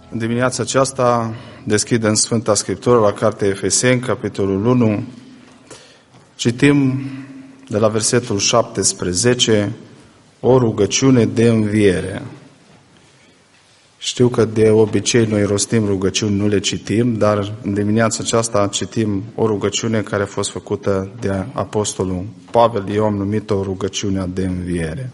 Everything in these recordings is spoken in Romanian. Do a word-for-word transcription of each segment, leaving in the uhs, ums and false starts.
În dimineața aceasta deschidem Sfânta Scriptură la Cartea Efeseni, capitolul unu. Citim de la versetul șaptesprezece, o rugăciune de înviere. Știu că de obicei noi rostim rugăciuni, nu le citim, dar în dimineața aceasta citim o rugăciune care a fost făcută de Apostolul Pavel. Eu am numit-o rugăciunea de înviere.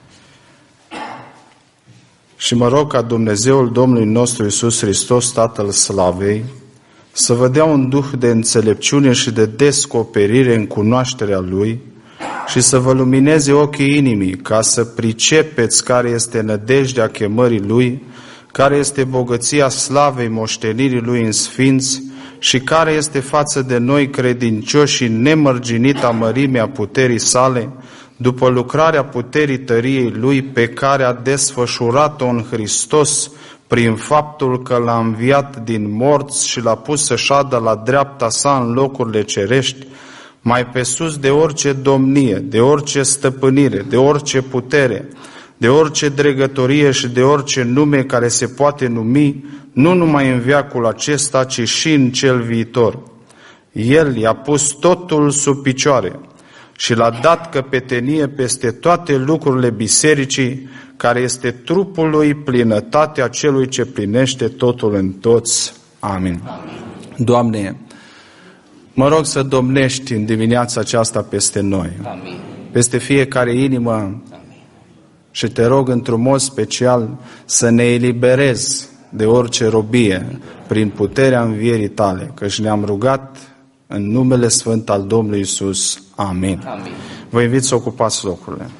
Și mă rog ca Dumnezeul Domnului nostru Iisus Hristos, Tatăl Slavei, să vă dea un duh de înțelepciune și de descoperire în cunoașterea Lui și să vă lumineze ochii inimii, ca să pricepeți care este nădejdea chemării Lui, care este bogăția slavei moștenirii Lui în sfinți și care este față de noi credincioși nemărginita mărimea puterii sale, după lucrarea puterii tăriei Lui pe care a desfășurat-o în Hristos prin faptul că L-a înviat din morți și L-a pus să șadă la dreapta Sa în locurile cerești, mai pe sus de orice domnie, de orice stăpânire, de orice putere, de orice dregătorie și de orice nume care se poate numi, nu numai în veacul acesta, ci și în cel viitor. El i-a pus totul sub picioare și L-a dat căpetenie peste toate lucrurile bisericii, care este trupul Lui, plinătatea celui ce plinește totul în toți. Amin. Amin. Doamne, mă rog să domnești în dimineața aceasta peste noi, Amin. Peste fiecare inimă. Amin. Și te rog într-un mod special să ne eliberezi de orice robie prin puterea învierii Tale, căci ne-am rugat în numele Sfânt al Domnului Iisus. Amin. Amin. Vă invit să ocupați locurile.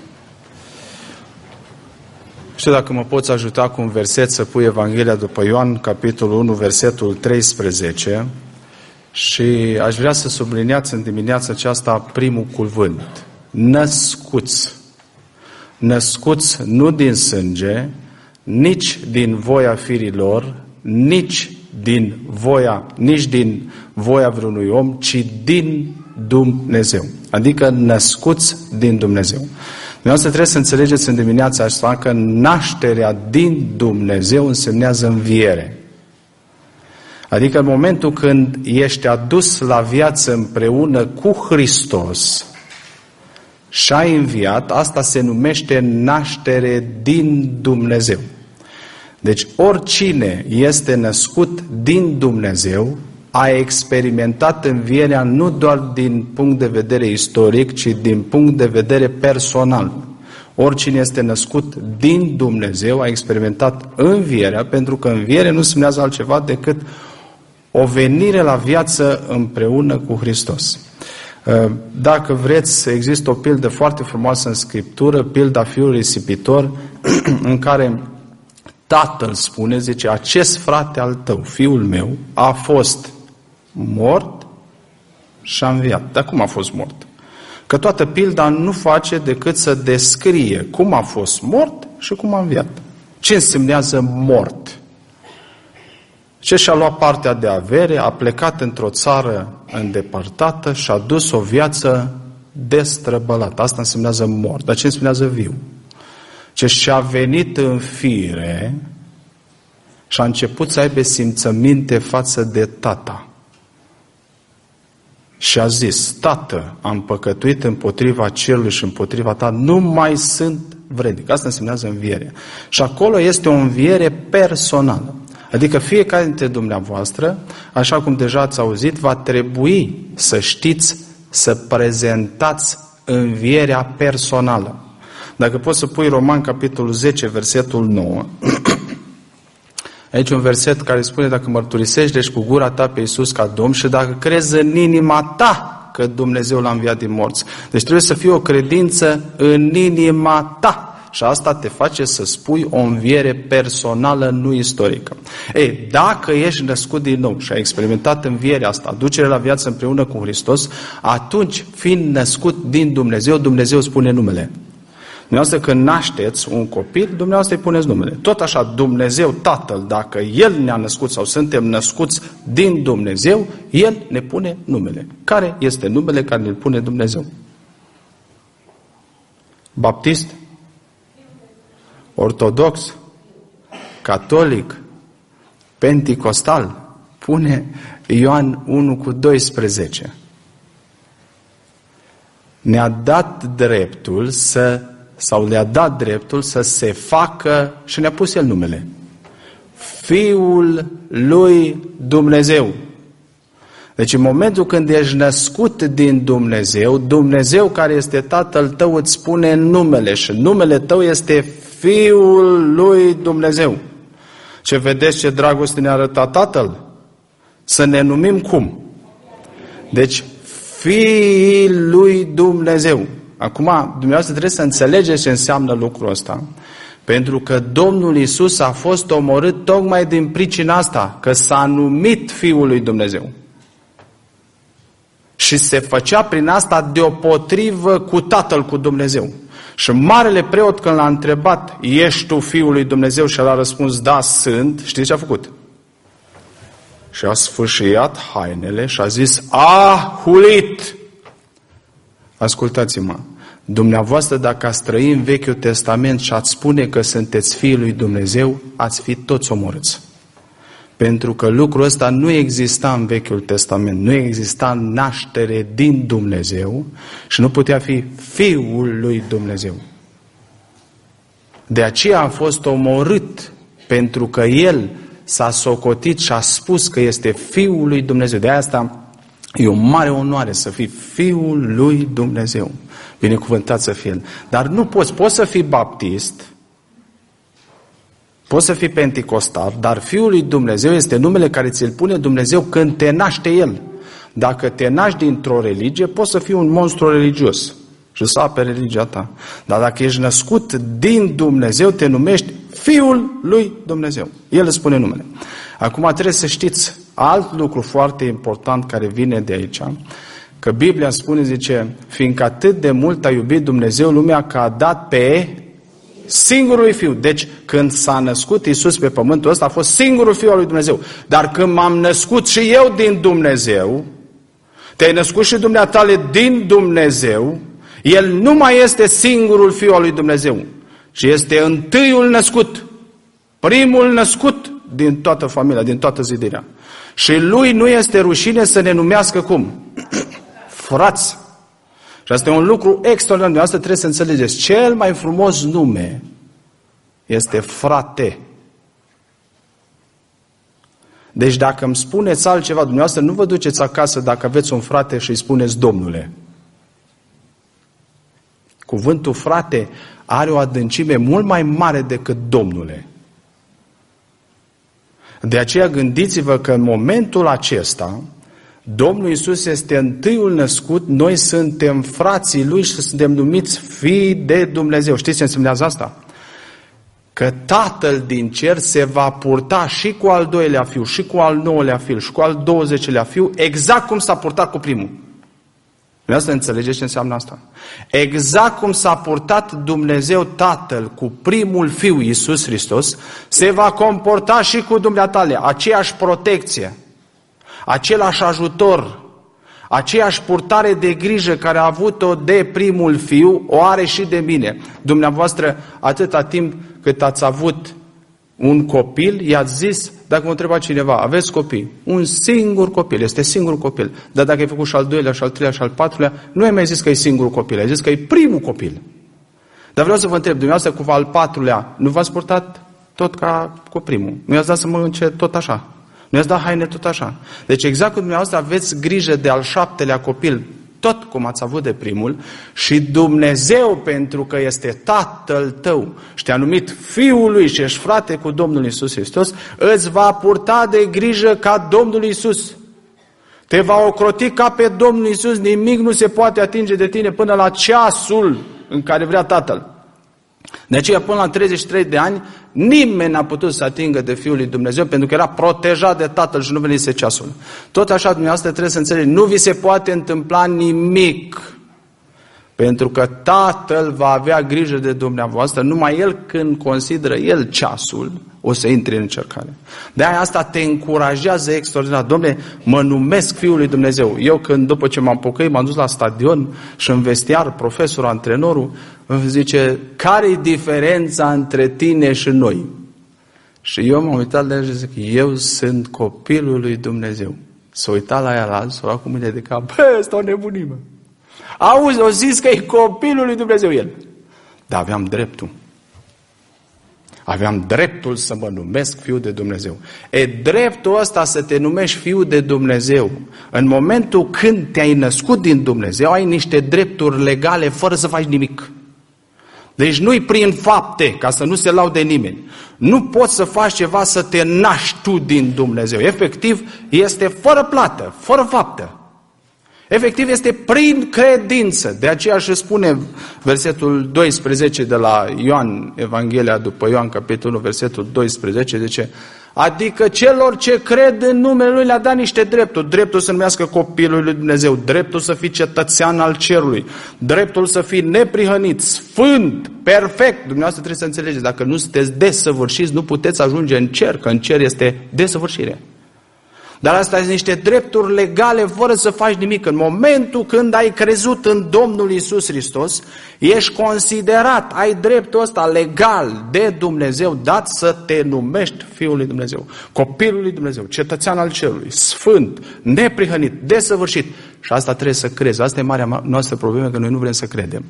Știu dacă mă poți ajuta cu un verset să pui Evanghelia după Ioan, capitolul unu, versetul treisprezece, și aș vrea să subliniați în dimineața aceasta primul cuvânt. Născuți. Născuți nu din sânge, nici din voia firilor, nici din voia, nici din voia vreunui om, ci din Dumnezeu. Adică născuți din Dumnezeu. Dumneavoastră trebuie să înțelegeți în dimineața asta că nașterea din Dumnezeu însemnează înviere. Adică în momentul când ești adus la viață împreună cu Hristos și ai înviat, asta se numește naștere din Dumnezeu. Deci oricine este născut din Dumnezeu a experimentat învierea nu doar din punct de vedere istoric, ci din punct de vedere personal. Oricine este născut din Dumnezeu a experimentat învierea, pentru că învierea nu semnează altceva decât o venire la viață împreună cu Hristos. Dacă vreți, există o pildă foarte frumoasă în Scriptură, pilda fiului risipitor, în care tatăl spune, zice, acest frate al tău, fiul meu, a fost mort și a înviat. Dar cum a fost mort? Că toată pilda nu face decât să descrie cum a fost mort și cum a înviat. Ce însemnează mort? Ce și-a luat partea de avere, a plecat într-o țară îndepărtată și a dus o viață destrăbălată. Asta însemnează mort. Dar ce însemnează viu? Ce și-a venit în fire și a început să aibă simțăminte față de tata. Și a zis, tată, am păcătuit împotriva cerului și împotriva ta, nu mai sunt vrednic. Asta însemnează înviere. Și acolo este o înviere personală. Adică fiecare dintre dumneavoastră, așa cum deja ați auzit, va trebui să știți să prezentați învierea personală. Dacă poți să pui Roman, capitolul zece, versetul nouă. Aici un verset care spune, dacă mărturisești deci cu gura ta pe Iisus ca Domn și dacă crezi în inima ta că Dumnezeu L-a înviat din morți. Deci trebuie să fie o credință în inima ta. Și asta te face să spui o înviere personală, nu istorică. Ei, dacă ești născut din nou și ai experimentat învierea asta, ducere la viață împreună cu Hristos, atunci, fiind născut din Dumnezeu, Dumnezeu spune numele. Dumneavoastră când nașteți un copil, dumneavoastră îi puneți numele. Tot așa, Dumnezeu Tatăl, dacă El ne-a născut sau suntem născuți din Dumnezeu, El ne pune numele. Care este numele care ne-l pune Dumnezeu? Baptist? Ortodox? Catolic? penticostal, pune Ioan unu cu doisprezece. Ne-a dat dreptul să, sau le-a dat dreptul să se facă, și ne-a pus el numele, Fiul lui Dumnezeu. Deci în momentul când ești născut din Dumnezeu, Dumnezeu care este Tatăl tău îți spune numele și numele tău este Fiul lui Dumnezeu. Ce vedeți ce dragoste ne-a arătat Tatăl? Să ne numim cum? Deci Fiul lui Dumnezeu. Acum, dumneavoastră trebuie să înțelegeți ce înseamnă lucrul ăsta. Pentru că Domnul Iisus a fost omorât tocmai din pricina asta, că s-a numit Fiul lui Dumnezeu. Și se făcea prin asta deopotrivă cu Tatăl, cu Dumnezeu. Și marele preot, când l-a întrebat, ești tu Fiul lui Dumnezeu? Și el a răspuns, da, sunt. Știți ce a făcut? Și a sfâșiat hainele și a zis, a hulit! Ascultați-mă, dumneavoastră dacă ați trăi în Vechiul Testament și ați spune că sunteți Fiii lui Dumnezeu, ați fi toți omorâți. Pentru că lucrul ăsta nu exista în Vechiul Testament, nu exista naștere din Dumnezeu și nu putea fi Fiul lui Dumnezeu. De aceea a fost omorât, pentru că el s-a socotit și a spus că este Fiul lui Dumnezeu. De asta e o mare onoare să fii Fiul lui Dumnezeu. Binecuvântat să fie El. Dar nu poți, poți să fii baptist, poți să fii penticostal, dar Fiul lui Dumnezeu este numele care ți-l pune Dumnezeu când te naște El. Dacă te naști dintr-o religie, poți să fii un monstru religios și să apere religia ta. Dar dacă ești născut din Dumnezeu, te numești Fiul lui Dumnezeu. El îți spune numele. Acum trebuie să știți alt lucru foarte important care vine de aici, că Biblia spune, zice, fiindcă atât de mult a iubit Dumnezeu lumea că a dat pe singurul Fiu. Deci când s-a născut Iisus pe pământul ăsta a fost singurul Fiu al lui Dumnezeu. Dar când m-am născut și eu din Dumnezeu, te-ai născut și dumneatale din Dumnezeu, El nu mai este singurul Fiu al lui Dumnezeu, ci este întâiul născut, primul născut din toată familia, din toată zidirea. Și lui nu este rușine să ne numească cum? Frați. Și asta e un lucru extraordinar. Asta trebuie să înțelegeți. Cel mai frumos nume este frate. Deci dacă îmi spuneți altceva, dumneavoastră nu vă duceți acasă dacă aveți un frate și îi spuneți Domnule. Cuvântul frate are o adâncime mult mai mare decât Domnule. De aceea gândiți-vă că în momentul acesta Domnul Iisus este întâiul născut, noi suntem frații Lui și suntem numiți fii de Dumnezeu. Știți ce înseamnă asta? Că Tatăl din cer se va purta și cu al doilea fiu, și cu al nouălea fiu, și cu al douăzecelea fiu, exact cum s-a purtat cu primul. Vreau să înțelegeți ce înseamnă asta. Exact cum s-a purtat Dumnezeu Tatăl cu primul Fiu, Iisus Hristos, se va comporta și cu dumneatale. Aceeași protecție, același ajutor, aceeași purtare de grijă care a avut-o de primul Fiu, o are și de mine. Dumneavoastră, atâta timp cât ați avut un copil, i-ați zis, dacă mă întreba cineva, aveți copii? Un singur copil, este singur copil. Dar dacă ai făcut și al doilea, și al treilea, și al patrulea, nu ai mai zis că e singurul copil, ai zis că e primul copil. Dar vreau să vă întreb, dumneavoastră cu al patrulea, nu v-ați purtat tot ca cu primul? Nu i-ați dat să mănânce tot așa? Nu i-ați dat haine tot așa? Deci exact cum dumneavoastră aveți grijă de al șaptelea copil, tot cum ați avut de primul, și Dumnezeu, pentru că este Tatăl tău și te-a numit Fiul Lui și ești frate cu Domnul Iisus Hristos, îți va purta de grijă ca Domnul Iisus. Te va ocroti ca pe Domnul Iisus, nimic nu se poate atinge de tine până la ceasul în care vrea Tatăl. De aceea, până la treizeci și trei de ani, nimeni n-a putut să atingă de Fiul lui Dumnezeu, pentru că era protejat de Tatăl și nu venise ceasul. Tot așa, dumneavoastră trebuie să înțelegeți, nu vi se poate întâmpla nimic, pentru că Tatăl va avea grijă de dumneavoastră, numai El, când consideră El ceasul, o să intre în încercare. De-aia asta te încurajează extraordinar. Dom'le, mă numesc Fiul lui Dumnezeu. Eu când, după ce m-am pocăit, m-am dus la stadion și în vestiar, profesorul, antrenorul, îmi zice, care-i diferența între tine și noi? Și eu m-am uitat la el și zic, eu sunt copilul lui Dumnezeu. S-a uitat la el azi, s-a luat cu mine de cap, bă, ăsta o nebunie, mă. Auzi, o zis că e copilul lui Dumnezeu el. Dar aveam dreptul. Aveam dreptul să mă numesc fiul de Dumnezeu. E dreptul ăsta să te numești fiul de Dumnezeu. În momentul când te-ai născut din Dumnezeu, ai niște drepturi legale fără să faci nimic. Deci nu-i prin fapte, ca să nu se laude nimeni. Nu poți să faci ceva să te naști tu din Dumnezeu. Efectiv, este fără plată, fără faptă. Efectiv, este prin credință. De aceea și spune versetul doisprezece de la Ioan, Evanghelia după Ioan, capitolul unu, versetul doisprezece, zice, adică celor ce cred în numele Lui le-a dat niște drepturi. Dreptul să numească copilul lui Dumnezeu, dreptul să fii cetățean al cerului, dreptul să fii neprihănit, sfânt, perfect. Dumneavoastră trebuie să înțelegeți, dacă nu sunteți desăvârșiți, nu puteți ajunge în cer, că în cer este desăvârșire. Dar asta sunt niște drepturi legale fără să faci nimic. În momentul când ai crezut în Domnul Iisus Hristos, ești considerat, ai dreptul ăsta legal de Dumnezeu dat să te numești Fiul lui Dumnezeu, copilul lui Dumnezeu, cetățean al cerului, sfânt, neprihănit, desăvârșit. Și asta trebuie să crezi. Asta e marea noastră problemă, că noi nu vrem să credem.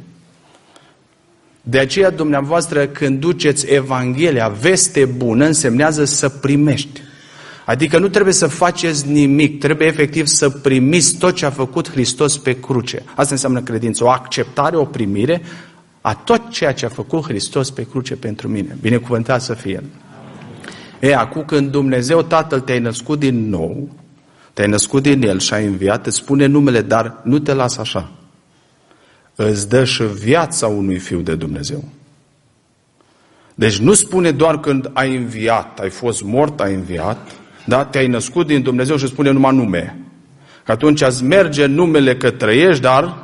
De aceea, dumneavoastră, când duceți Evanghelia, veste bună, însemnează să primești. Adică nu trebuie să faceți nimic, trebuie efectiv să primiți tot ce a făcut Hristos pe cruce. Asta înseamnă credință, o acceptare, o primire a tot ceea ce a făcut Hristos pe cruce pentru mine. Binecuvântat să fie El. E, acum când Dumnezeu Tatăl te-ai născut din nou, te-ai născut din El și ai înviat, îți spune numele, dar nu te lasă așa. Îți dă și viața unui Fiu de Dumnezeu. Deci nu spune doar când ai înviat, ai fost mort, ai înviat, da? Te-ai născut din Dumnezeu și spune numai nume. Că atunci îți merge numele că trăiești, dar...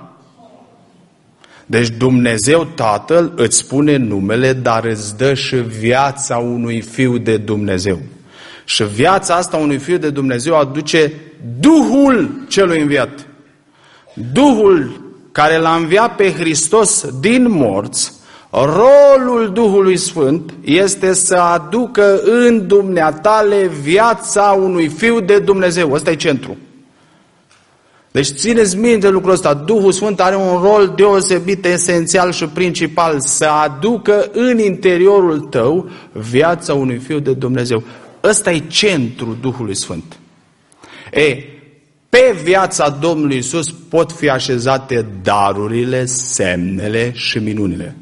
Deci Dumnezeu Tatăl îți spune numele, dar îți dă și viața unui Fiu de Dumnezeu. Și viața asta unui Fiu de Dumnezeu aduce Duhul celui înviat. Duhul care l-a înviat pe Hristos din morți. Rolul Duhului Sfânt este să aducă în dumneatale viața unui Fiu de Dumnezeu. Ăsta e centru. Deci țineți minte lucrul ăsta. Duhul Sfânt are un rol deosebit, esențial și principal, să aducă în interiorul tău viața unui Fiu de Dumnezeu. Ăsta e centrul Duhului Sfânt. E, pe viața Domnului Iisus pot fi așezate darurile, semnele și minunile.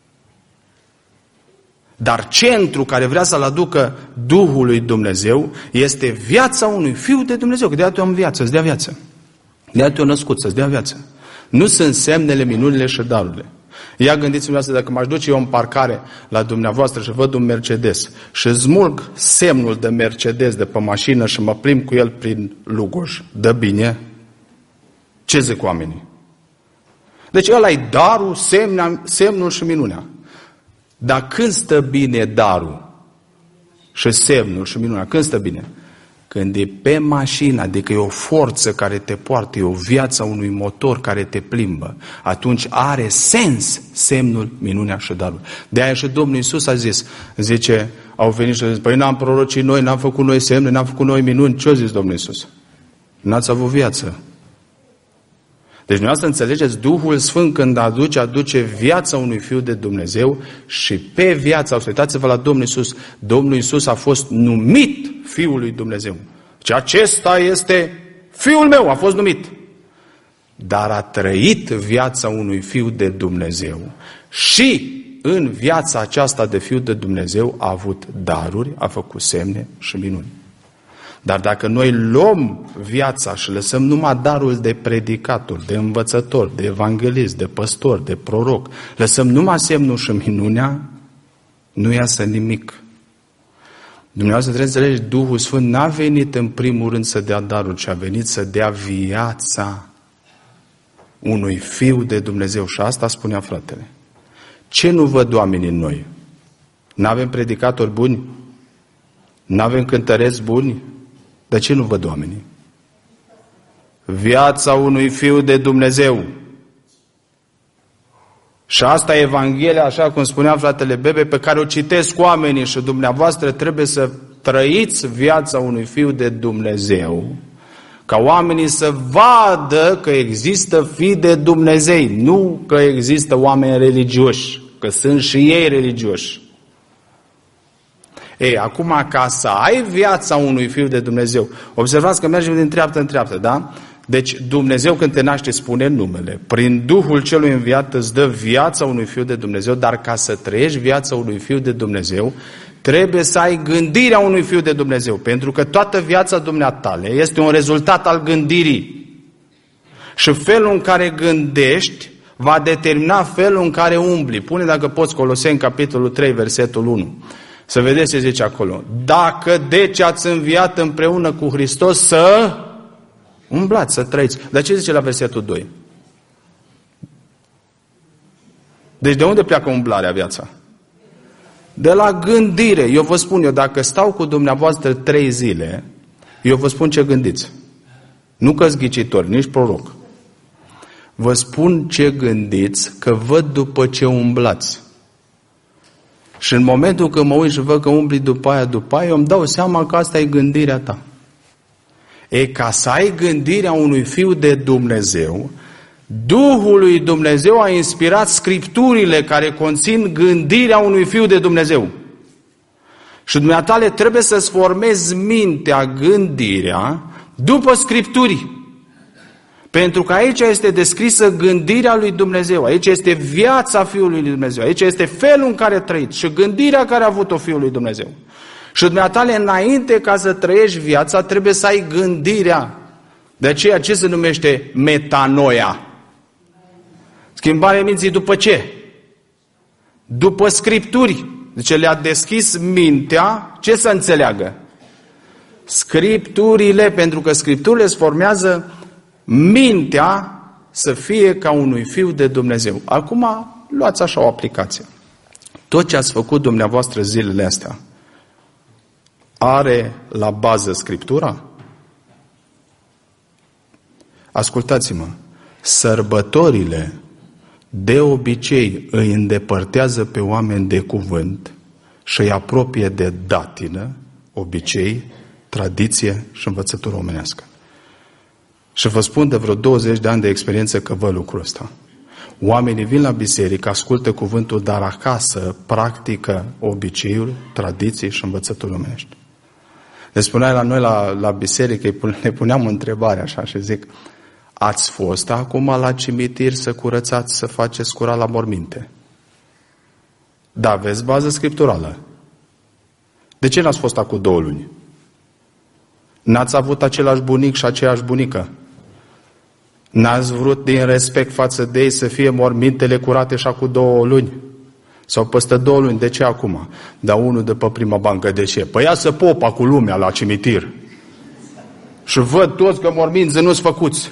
Dar centrul care vrea să-l aducă Duhul lui Dumnezeu este viața unui Fiu de Dumnezeu. Că de-aia te-o în viață, îți dea viață. De-aia te-o născut, să-ți dea viață. Nu sunt semnele, minunile și darurile. Ia gândiți-vă asta, dacă m-aș duce eu în parcare la dumneavoastră și văd un Mercedes și smulg semnul de Mercedes de pe mașină și mă plimb cu el prin Lugoj, dă bine? Ce zic oamenii? Deci ăla-i darul, semnul, semnul și minunea. Dar când stă bine darul și semnul și minunea? Când stă bine? Când e pe mașină, adică e o forță care te poartă, e o viață a unui motor care te plimbă, atunci are sens semnul, minunea și darul. De aia și Domnul Iisus a zis, zice, au venit și au zis, păi n-am prorocit noi, n-am făcut noi semne, n-am făcut noi minuni. Ce-a zis Domnul Iisus? N-ați avut viață. Deci noi asta înțelegeți, Duhul Sfânt când aduce, aduce viața unui Fiu de Dumnezeu și pe viața, uitați-vă la Domnul Iisus, Domnul Iisus a fost numit Fiul lui Dumnezeu. Și acesta este Fiul meu, a fost numit. Dar a trăit viața unui Fiu de Dumnezeu. Și în viața aceasta de Fiu de Dumnezeu a avut daruri, a făcut semne și minuni. Dar dacă noi luăm viața și lăsăm numai darul de predicator, de învățător, de evanghelist, de păstor, de proroc, lăsăm numai semnul și minunea, nu iasă nimic. Dumneavoastră trebuie să înțelegi, Duhul Sfânt n-a venit în primul rând să dea darul, ci a venit să dea viața unui Fiu de Dumnezeu. Și asta spunea fratele. Ce nu văd oamenii în noi? N-avem predicatori buni? N-avem cântăreți buni? De ce nu văd oamenii? Viața unui Fiu de Dumnezeu. Și asta e Evanghelia, așa cum spunea fratele Bebe, pe care o citesc oamenii și dumneavoastră trebuie să trăiți viața unui fiu de Dumnezeu, ca oamenii să vadă că există fii de Dumnezei, nu că există oameni religioși, că sunt și ei religioși. Ei, acum, ca să ai viața unui fiu de Dumnezeu, observați că mergem din treaptă în treaptă, da? Deci Dumnezeu când te naște spune numele, prin Duhul celui înviat îți dă viața unui fiu de Dumnezeu, dar ca să trăiești viața unui fiu de Dumnezeu, trebuie să ai gândirea unui fiu de Dumnezeu, pentru că toată viața dumneatale este un rezultat al gândirii. Și felul în care gândești va determina felul în care umbli. Pune dacă poți Coloseni, capitolul trei, versetul unu. Să vedeți ce zice acolo. Dacă deci ați înviat împreună cu Hristos, să umblați, să trăiți. Dar ce zice la versetul doi? Deci de unde pleacă umblarea viața? De la gândire. Eu vă spun, eu dacă stau cu dumneavoastră trei zile, eu vă spun ce gândiți. Nu că-s ghicitori, nici proroc. Vă spun ce gândiți, că văd după ce umblați. Și în momentul când mă uit și văd că umbli după aia, după aia, eu îmi dau seama că asta e gândirea ta. E, ca să ai gândirea unui fiu de Dumnezeu, Duhul lui Dumnezeu a inspirat Scripturile care conțin gândirea unui fiu de Dumnezeu. Și dumneatale trebuie să-ți formezi mintea, gândirea, după Scripturi. Pentru că aici este descrisă gândirea lui Dumnezeu, aici este viața Fiului lui Dumnezeu, aici este felul în care a trăit și gândirea care a avut-o Fiul lui Dumnezeu. Și dumneatale, înainte ca să trăiești viața, trebuie să ai gândirea. De aceea ce se numește metanoia? Schimbarea minții după ce? După Scripturi. Deci le-a deschis mintea, ce să înțeleagă? Scripturile, pentru că Scripturile îți formează mintea să fie ca unui fiu de Dumnezeu. Acum luați așa o aplicație. Tot ce ați făcut dumneavoastră zilele astea are la bază Scriptura? Ascultați-mă, sărbătorile de obicei îi îndepărtează pe oameni de cuvânt și îi apropie de datină, obicei, tradiție și învățătură omenească. Și vă spun de vreo douăzeci de ani de experiență că văd lucrul ăsta. Oamenii vin la biserică, ascultă cuvântul, dar acasă practică obiceiuri, tradiții și învățături omenești. Le spuneai la noi la, la biserică, ne puneam întrebarea așa și zic, ați fost acum la cimitir să curățați, să faceți curat la morminte? Da, aveți bază scripturală. De ce n-ați fost acum două luni? N-ați avut același bunic și aceeași bunică? N-ați vrut din respect față de ei să fie mormintele curate și acum două luni? Sau peste două luni, de ce acum? Dar unul de pe prima bancă, de ce? Păi ia să popa cu lumea la cimitir. Și văd toți că morminții nu-s făcuți.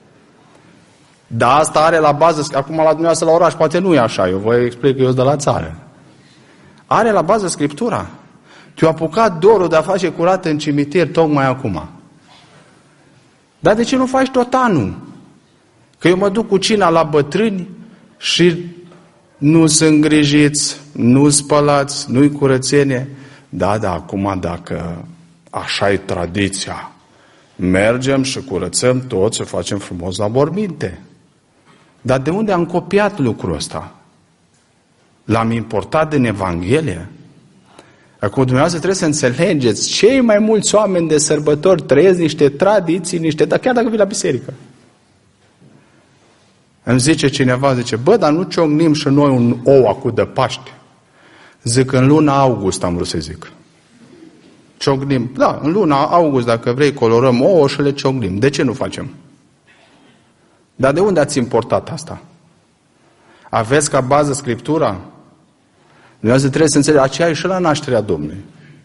Dar asta are la bază, acum la dumneavoastră la oraș poate nu e așa, eu vă explic că eu sunt de la țară. Are la bază Scriptura. Te-a apucat dorul de a face curat în cimitir tocmai acum. Dar de ce nu faci tot anul? Că eu mă duc cu cina la bătrâni și nu sunt îngrijiți, nu spălați, nu-i curățenie. Da, da, acum dacă așa e tradiția, mergem și curățăm tot și facem frumos la morminte. Dar de unde am copiat lucrul ăsta? L-am importat din Evanghelie? Acum dumneavoastră trebuie să înțelegeți, cei mai mulți oameni de sărbători trăiesc niște tradiții, niște, dar chiar dacă vii la biserică. Îmi zice cineva, zice, bă, dar nu ciocnim și noi un ou acu de Paște? Zic, în luna august am vrut să zic. Ciocnim, da, în luna august, dacă vrei, colorăm ouă și le ciocnim. De ce nu facem? Dar de unde ați importat asta? Aveți ca bază Scriptura? Dumneavoastră trebuie să înțelegeți, aceea e și la nașterea Domnului.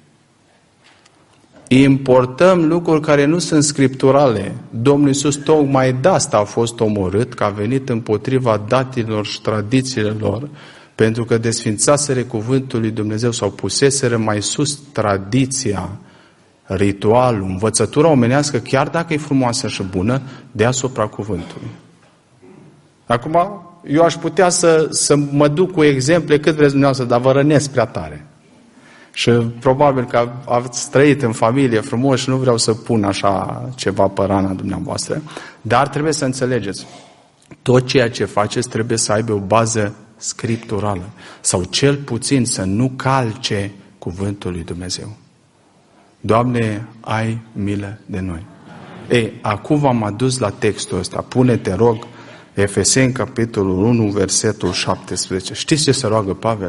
Importăm lucruri care nu sunt scripturale. Domnul Iisus tocmai de asta a fost omorât, că a venit împotriva datilor și tradițiilor, pentru că desfințaseră cuvântul lui Dumnezeu sau puseseră mai sus tradiția, ritualul, învățătura omenească, chiar dacă e frumoasă și bună, deasupra cuvântului. Acum, eu aș putea să, să mă duc cu exemple cât vreți dumneavoastră, dar vă rănesc prea tare. Și probabil că ați trăit în familie frumos și nu vreau să pun așa ceva pe rana dumneavoastră, dar trebuie să înțelegeți, tot ceea ce faceți trebuie să aibă o bază scripturală sau cel puțin să nu calce cuvântul lui Dumnezeu. Doamne, ai milă de noi. Ei, acum v-am adus la textul ăsta. Pune-te, rog, Efeseni, capitolul unu, versetul șaptesprezece. Știți ce se roagă Pavel?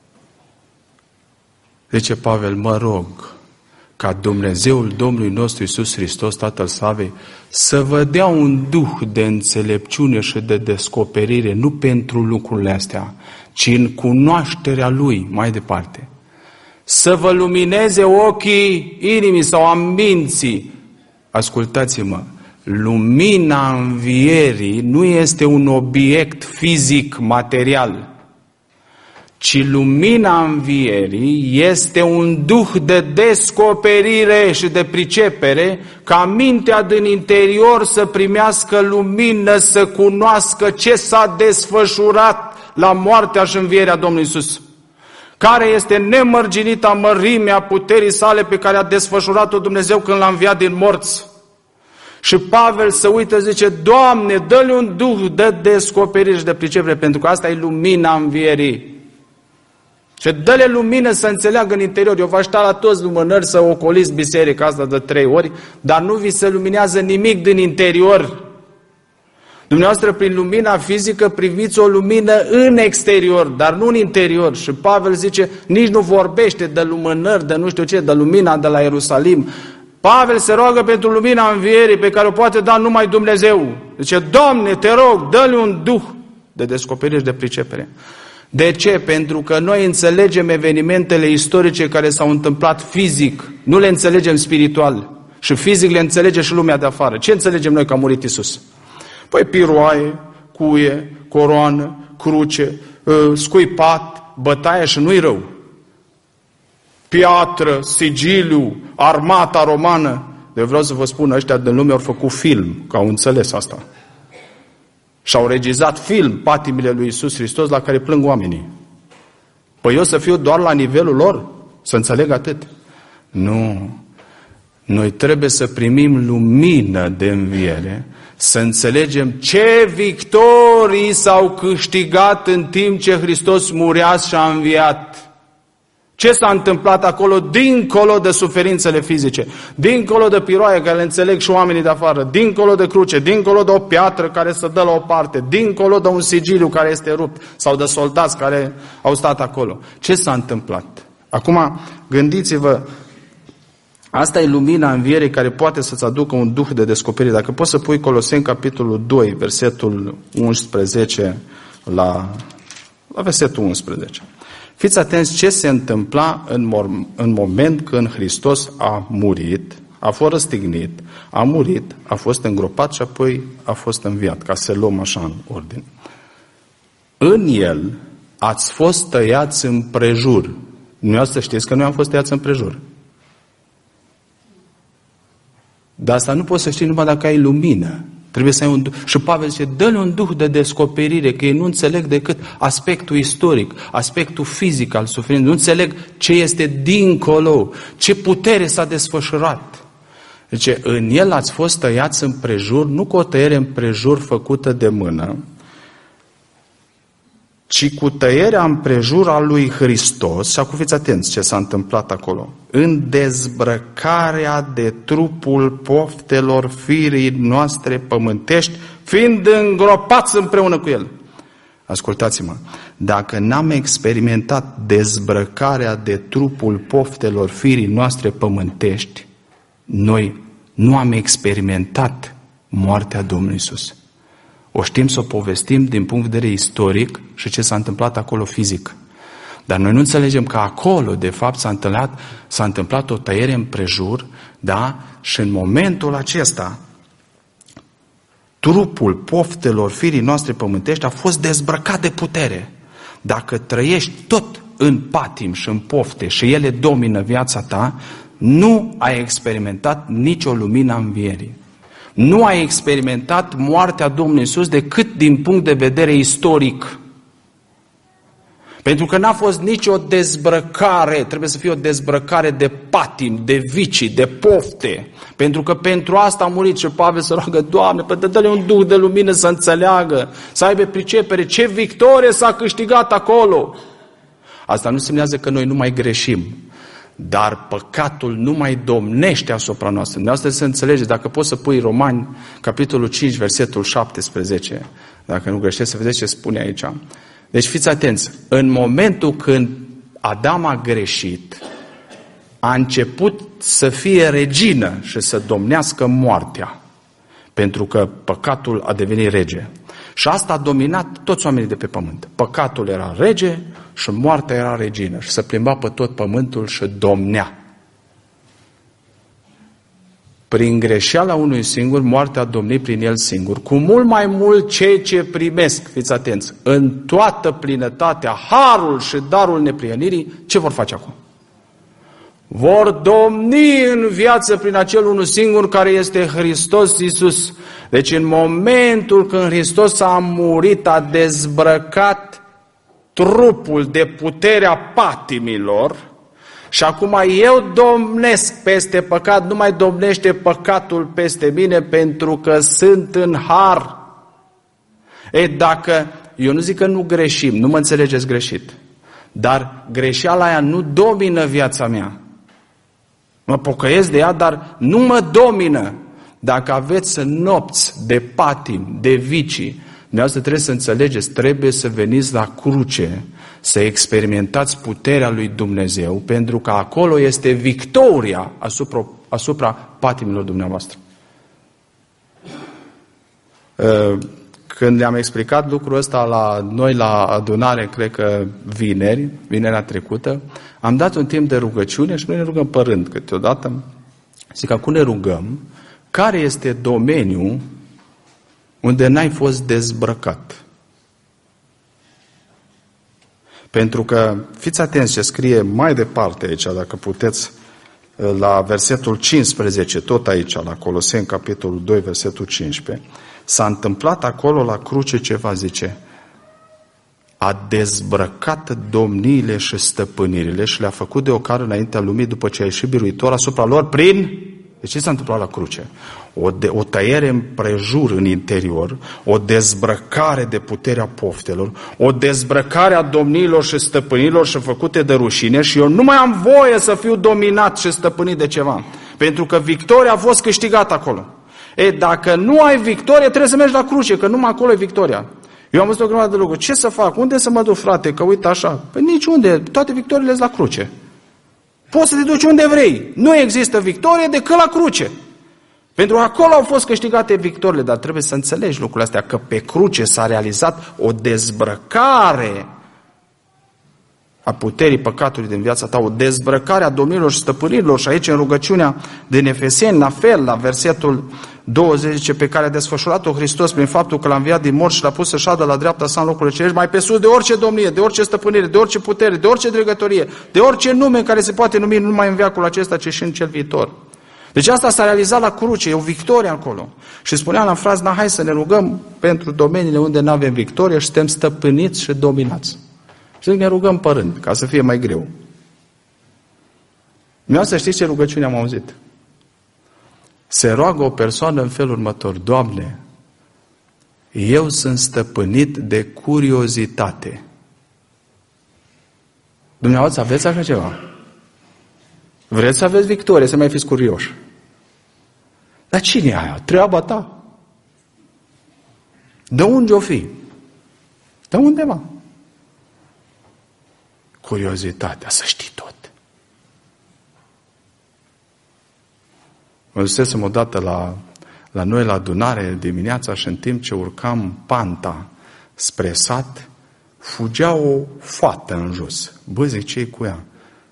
Zice Pavel, mă rog ca Dumnezeul Domnului nostru Iisus Hristos, Tatăl Slavei, să vă dea un duh de înțelepciune și de descoperire, nu pentru lucrurile astea, ci în cunoașterea Lui, mai departe. Să vă lumineze ochii inimii sau a minții. Ascultați-mă, lumina învierii nu este un obiect fizic, material, ci lumina învierii este un duh de descoperire și de pricepere, ca mintea din interior să primească lumină, să cunoască ce s-a desfășurat la moartea și învierea Domnului Iisus, care este nemărginita mărimea puterii sale pe care a desfășurat-o Dumnezeu când l-a înviat din morți. Și Pavel se uită, zice, Doamne, dă-le un duh de descoperire și de pricepere, pentru că asta e lumina învierii. Și dă-le lumină să înțeleagă în interior. Eu v-aș sta la toți lumânări să ocoliți biserica asta de trei ori, dar nu vi se luminează nimic din interior. Dumneavoastră, prin lumina fizică, priviți o lumină în exterior, dar nu în interior. Și Pavel zice, nici nu vorbește de lumânări, de nu știu ce, de lumina de la Ierusalim. Pavel se roagă pentru lumina învierii pe care o poate da numai Dumnezeu. Zice, Doamne, te rog, dă-le un duh de descoperire și de pricepere. De ce? Pentru că noi înțelegem evenimentele istorice care s-au întâmplat fizic, nu le înțelegem spiritual. Și fizic le înțelege și lumea de afară. Ce înțelegem noi că a murit Iisus? Păi piroaie, cuie, coroană, cruce, scuipat, bătaie și nu-i rău. Piatră, sigiliu, armata romană. De vreau să vă spun, ăștia din lume au făcut film, că au înțeles asta. Și-au regizat film, patimile lui Iisus Hristos, la care plâng oamenii. Păi eu să fiu doar la nivelul lor? Să înțeleg atât? Nu. Noi trebuie să primim lumină de înviere, să înțelegem ce victorii s-au câștigat în timp ce Hristos murea și a înviat. Ce s-a întâmplat acolo, dincolo de suferințele fizice, dincolo de piroaie care le înțeleg și oamenii de afară, dincolo de cruce, dincolo de o piatră care se dă la o parte, dincolo de un sigiliu care este rupt sau de soldați care au stat acolo. Ce s-a întâmplat? Acum, gândiți-vă, asta e lumina învierii care poate să-ți aducă un duh de descoperire. Dacă poți să pui Coloseni, capitolul doi, versetul unsprezece la, la versetul unsprezece. Fiți atenți ce se întâmpla în, mor- în moment când Hristos a murit, a fost răstignit, a murit, a fost îngropat și apoi a fost înviat, ca să luăm așa în ordine. În El ați fost tăiați împrejur. Nu să știți că noi am fost tăiați împrejur. Dar asta nu poți să știi numai dacă ai lumină. Trebuie să ai un duh. Și Pavel zice, dă-le un duh de descoperire, că ei nu înțeleg decât aspectul istoric, aspectul fizic al suferinței. Nu înțeleg ce este dincolo, ce putere s-a desfășurat. Deci, în El ați fost tăiați împrejur, nu cu o tăiere împrejur făcută de mână, ci cu tăierea împrejur a lui Hristos. Și acum fiți atenți ce s-a întâmplat acolo. În dezbrăcarea de trupul poftelor firii noastre pământești, fiind îngropați împreună cu El. Ascultați-mă, dacă n-am experimentat dezbrăcarea de trupul poftelor firii noastre pământești, noi nu am experimentat moartea Domnului Iisus. O știm să o povestim din punct de vedere istoric și ce s-a întâmplat acolo fizic. Dar noi nu înțelegem că acolo, de fapt, s-a întâmplat, s-a întâmplat o tăiere împrejur, da? Și în momentul acesta, trupul poftelor firii noastre pământești a fost dezbrăcat de putere. Dacă trăiești tot în patim și în pofte și ele domină viața ta, nu ai experimentat nicio lumină a învierii. nu a experimentat moartea Domnului Iisus decât din punct de vedere istoric. Pentru că n-a fost nicio dezbrăcare, trebuie să fie o dezbrăcare de patim, de vicii, de pofte. Pentru că pentru asta a murit și Pavel să roagă, Doamne, păi dă-le un duh de lumină să înțeleagă, să aibă pricepere, ce victorie s-a câștigat acolo. Asta nu semnează că noi nu mai greșim, dar păcatul nu mai domnește asupra noastră. Dumneavoastră să înțelegeți, dacă poți să pui Romani, capitolul cinci, versetul șaptesprezece, dacă nu greșesc, să vedeți ce spune aici. Deci fiți atenți, în momentul când Adam a greșit, a început să fie regină și să domnească moartea, pentru că păcatul a devenit rege. Și asta a dominat toți oamenii de pe pământ. Păcatul era rege și moartea era regină și se plimba pe tot pământul și domnea. Prin greșeala unui singur, moartea a domnit prin el singur, cu mult mai mult cei ce primesc, fiți atenți, în toată plinătatea, harul și darul neprienirii, ce vor face acum? Vor domni în viață prin acel unul singur care este Hristos Iisus. Deci în momentul când Hristos a murit, a dezbrăcat trupul de puterea patimilor, și acum eu domnesc peste păcat, nu mai domnește păcatul peste mine pentru că sunt în har. E, dacă, eu nu zic că nu greșim, nu mă înțelegeți greșit, dar greșeala aia nu domină viața mea. Mă pocăiesc de ea, dar nu mă domină. Dacă aveți nopți de patim, de vicii, dumneavoastră trebuie să înțelegeți, trebuie să veniți la cruce, să experimentați puterea lui Dumnezeu, pentru că acolo este victoria asupra, asupra patimilor dumneavoastră. Când le-am explicat lucrul ăsta la noi la adunare, cred că vineri, vinerea trecută, am dat un timp de rugăciune și noi ne rugăm pe rând câteodată. Zic, acum ne rugăm, care este domeniul unde n-ai fost dezbrăcat? Pentru că, fiți atenți ce scrie mai departe aici, dacă puteți, la versetul cincisprezece, tot aici, la Coloseni, capitolul doi, versetul cincisprezece, s-a întâmplat acolo la cruce ceva, zice, a dezbrăcat domniile și stăpânirile și le-a făcut de ocară înaintea lumii după ce a ieșit biruitor asupra lor prin... De ce s-a întâmplat la cruce? O, de, o tăiere împrejur în interior, o dezbrăcare de puterea poftelor, o dezbrăcare a domniilor și stăpânilor și făcute de rușine și eu nu mai am voie să fiu dominat și stăpânit de ceva. Pentru că victoria a fost câștigată acolo. E, dacă nu ai victorie, trebuie să mergi la cruce, că numai acolo e victoria. Eu am văzut o grămadă de lucruri. Ce să fac? Unde să mă duc, frate? Că uite așa. Păi niciunde. Toate victoriile sunt la cruce. Poți să te duci unde vrei. Nu există victorie decât la cruce. Pentru că acolo au fost câștigate victoriile, dar trebuie să înțelegi lucrurile astea, că pe cruce s-a realizat o dezbrăcare a puterii păcatului din viața ta, o dezbrăcare a domnilor și stăpânirilor. Și aici în rugăciunea din Efeseni, la fel, la versetul douăzeci, zice, pe care a desfășurat-o Hristos prin faptul că l-a înviat din morți și l-a pus să șadă la dreapta sa în locurile cerești, mai pe sus de orice domnie, de orice stăpânire, de orice putere, de orice dregătorie, de orice nume care se poate numi nu numai în veacul acesta, ci și în cel viitor. Deci asta s-a realizat la cruce, e o victorie acolo. Și spuneam la frați, na, hai să ne rugăm pentru domeniile unde nu avem victorie și suntem stăpâniți și dominați. Și ne rugăm pe rând, ca să fie mai greu. Vreau să știți ce rugăciune am auzit. Se roagă o persoană în felul următor: Doamne, eu sunt stăpânit de curiozitate. Dumneavoastră aveți așa ceva? Vreți să aveți victorie, să mai fiți curioși. Dar cine e aia? Treaba ta. De unde o fi? De undeva. Curiozitatea, să știi tot. Mă dusesem odată la, la noi la adunare dimineața și în timp ce urcam panta spre sat, fugea o fată în jos. Bă, zic, ce-i cu ea?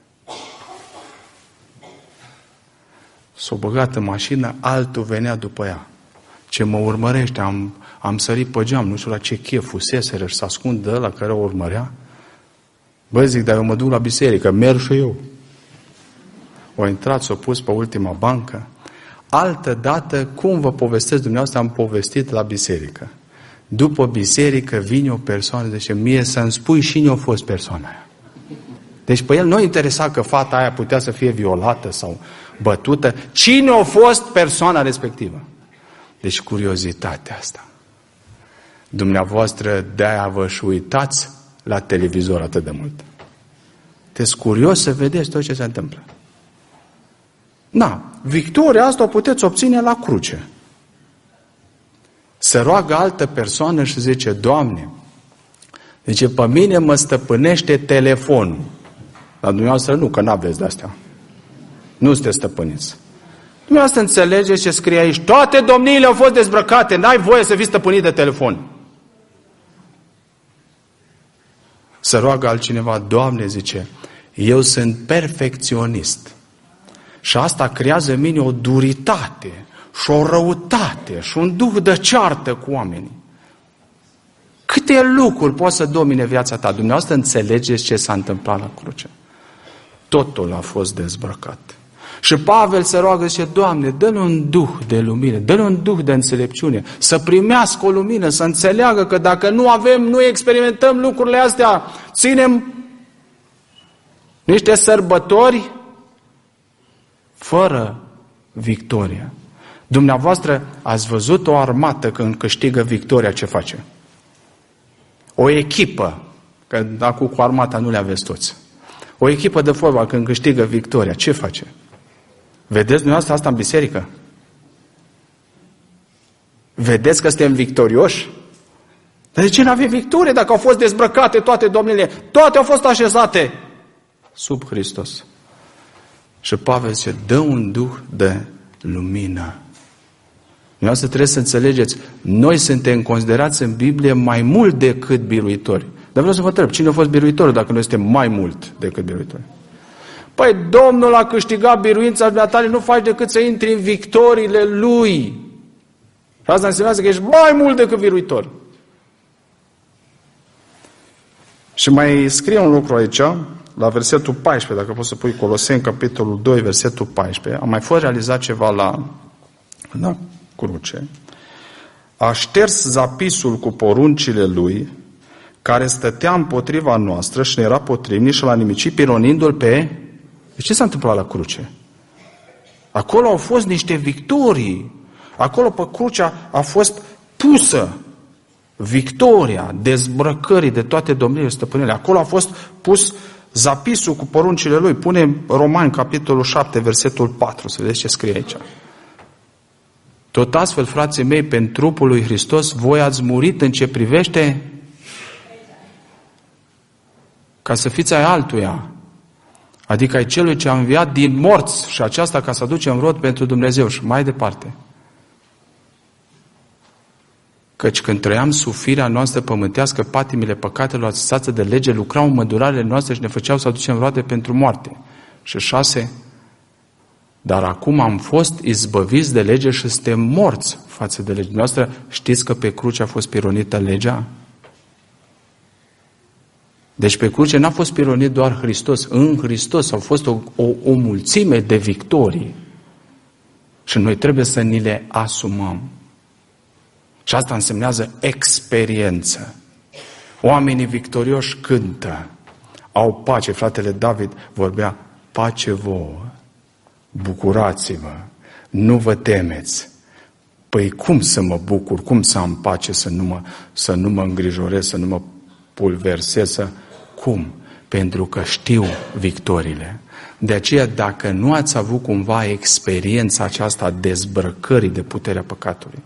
S-o băgat în mașină, altul venea după ea. Ce mă urmărește, am, am sărit pe geam, nu știu la ce chef fuseseră și s-a ascund de ăla care o urmărea. Bă, zic, dar eu mă duc la biserică, merg și eu. O intrat, s-o pus pe ultima bancă, Altă dată, cum vă povestesc dumneavoastră, am povestit la biserică. După biserică vine o persoană, zice, mie să-mi spui cine a fost persoana aia. Deci pe el nu interesa că fata aia putea să fie violată sau bătută. Cine a fost persoana respectivă? Deci curiozitatea asta. Dumneavoastră de-aia vă și uitați la televizor atât de mult. Te-s curios să vedeți tot ce se întâmplă. Da, victoria asta o puteți obține la cruce. Se roagă altă persoană și zice, Doamne, zice, pe mine mă stăpânește telefonul. La dumneavoastră nu, că n-aveți de-astea. Nu sunteți stăpâniți. Dumneavoastră înțelegeți ce scrie aici. Toate domniile au fost dezbrăcate, n-ai voie să fii stăpânit de telefon. Se roagă altcineva, Doamne, zice, eu sunt perfecționist. Și asta creează în mine o duritate și o răutate și un duh de ceartă cu oamenii. Câte lucruri pot să domine viața ta? Dumneavoastră înțelegeți ce s-a întâmplat la cruce. Totul a fost dezbrăcat. Și Pavel se roagă și zice, Doamne, dă-le un duh de lumină, dă-le un duh de înțelepciune, să primească o lumină, să înțeleagă că dacă nu avem, nu experimentăm lucrurile astea, ținem niște sărbători fără victorie. Dumneavoastră ați văzut o armată când câștigă victoria, ce face? O echipă, că acum cu armata nu le aveți toți. O echipă de fotbal când câștigă victoria, ce face? Vedeți dumneavoastră asta în biserică? Vedeți că suntem victorioși? Dar de ce nu avem victorie dacă au fost dezbrăcate toate domnile? Toate au fost așezate sub Hristos. Și Pavel zice, dă un duh de lumină. Dumneavoastră trebuie să înțelegeți, noi suntem considerați în Biblie mai mult decât biruitori. Dar vreau să vă întreb, cine a fost biruitor dacă noi suntem mai mult decât biruitori? Păi Domnul a câștigat biruința dumneavoastră, nu faci decât să intri în victoriile Lui. Și asta înseamnă că ești mai mult decât biruitor. Și mai scrie un lucru aici, la versetul paisprezece, dacă poți să pui Coloseni, capitolul doi, versetul paisprezece, a mai fost realizat ceva la, la cruce. A șters zapisul cu poruncile Lui, care stătea împotriva noastră și ne era potrivnic și l-a nimicit pironindu-l pe... De ce s-a întâmplat la cruce? Acolo au fost niște victorii. Acolo pe crucea a fost pusă victoria dezbrăcării de toate domniile stăpânile. Acolo a fost pus zapisul cu poruncile Lui. Pune Romani, capitolul șapte, versetul patru, să vedeți ce scrie aici. Tot astfel, frații mei, pentru trupul lui Hristos, voi ați murit în ce privește ca să fiți ai altuia. Adică ai celui ce a înviat din morți și aceasta ca să aducem rod pentru Dumnezeu. Și mai departe. Căci când trăiam sub firea noastră pământească, patimile păcatelor atâțate de lege, lucrau în mădurarele noastre și ne făceau să aducem roade pentru moarte. Și șase, dar acum am fost izbăviți de lege și suntem morți față de lege. Noastră știți că pe cruce a fost pironită legea? Deci pe cruce n-a fost pironit doar Hristos. În Hristos au fost o, o, o mulțime de victorii. Și noi trebuie să ni le asumăm. Și asta însemnează experiență. Oamenii victorioși cântă. Au pace. Fratele David vorbea, pace vouă. Bucurați-vă. Nu vă temeți. Păi cum să mă bucur? Cum să am pace? Să nu mă, să nu mă îngrijorez, să nu mă pulversez, să... Cum? Pentru că știu victoriile. De aceea, dacă nu ați avut cumva experiența aceasta a dezbrăcării de puterea păcatului,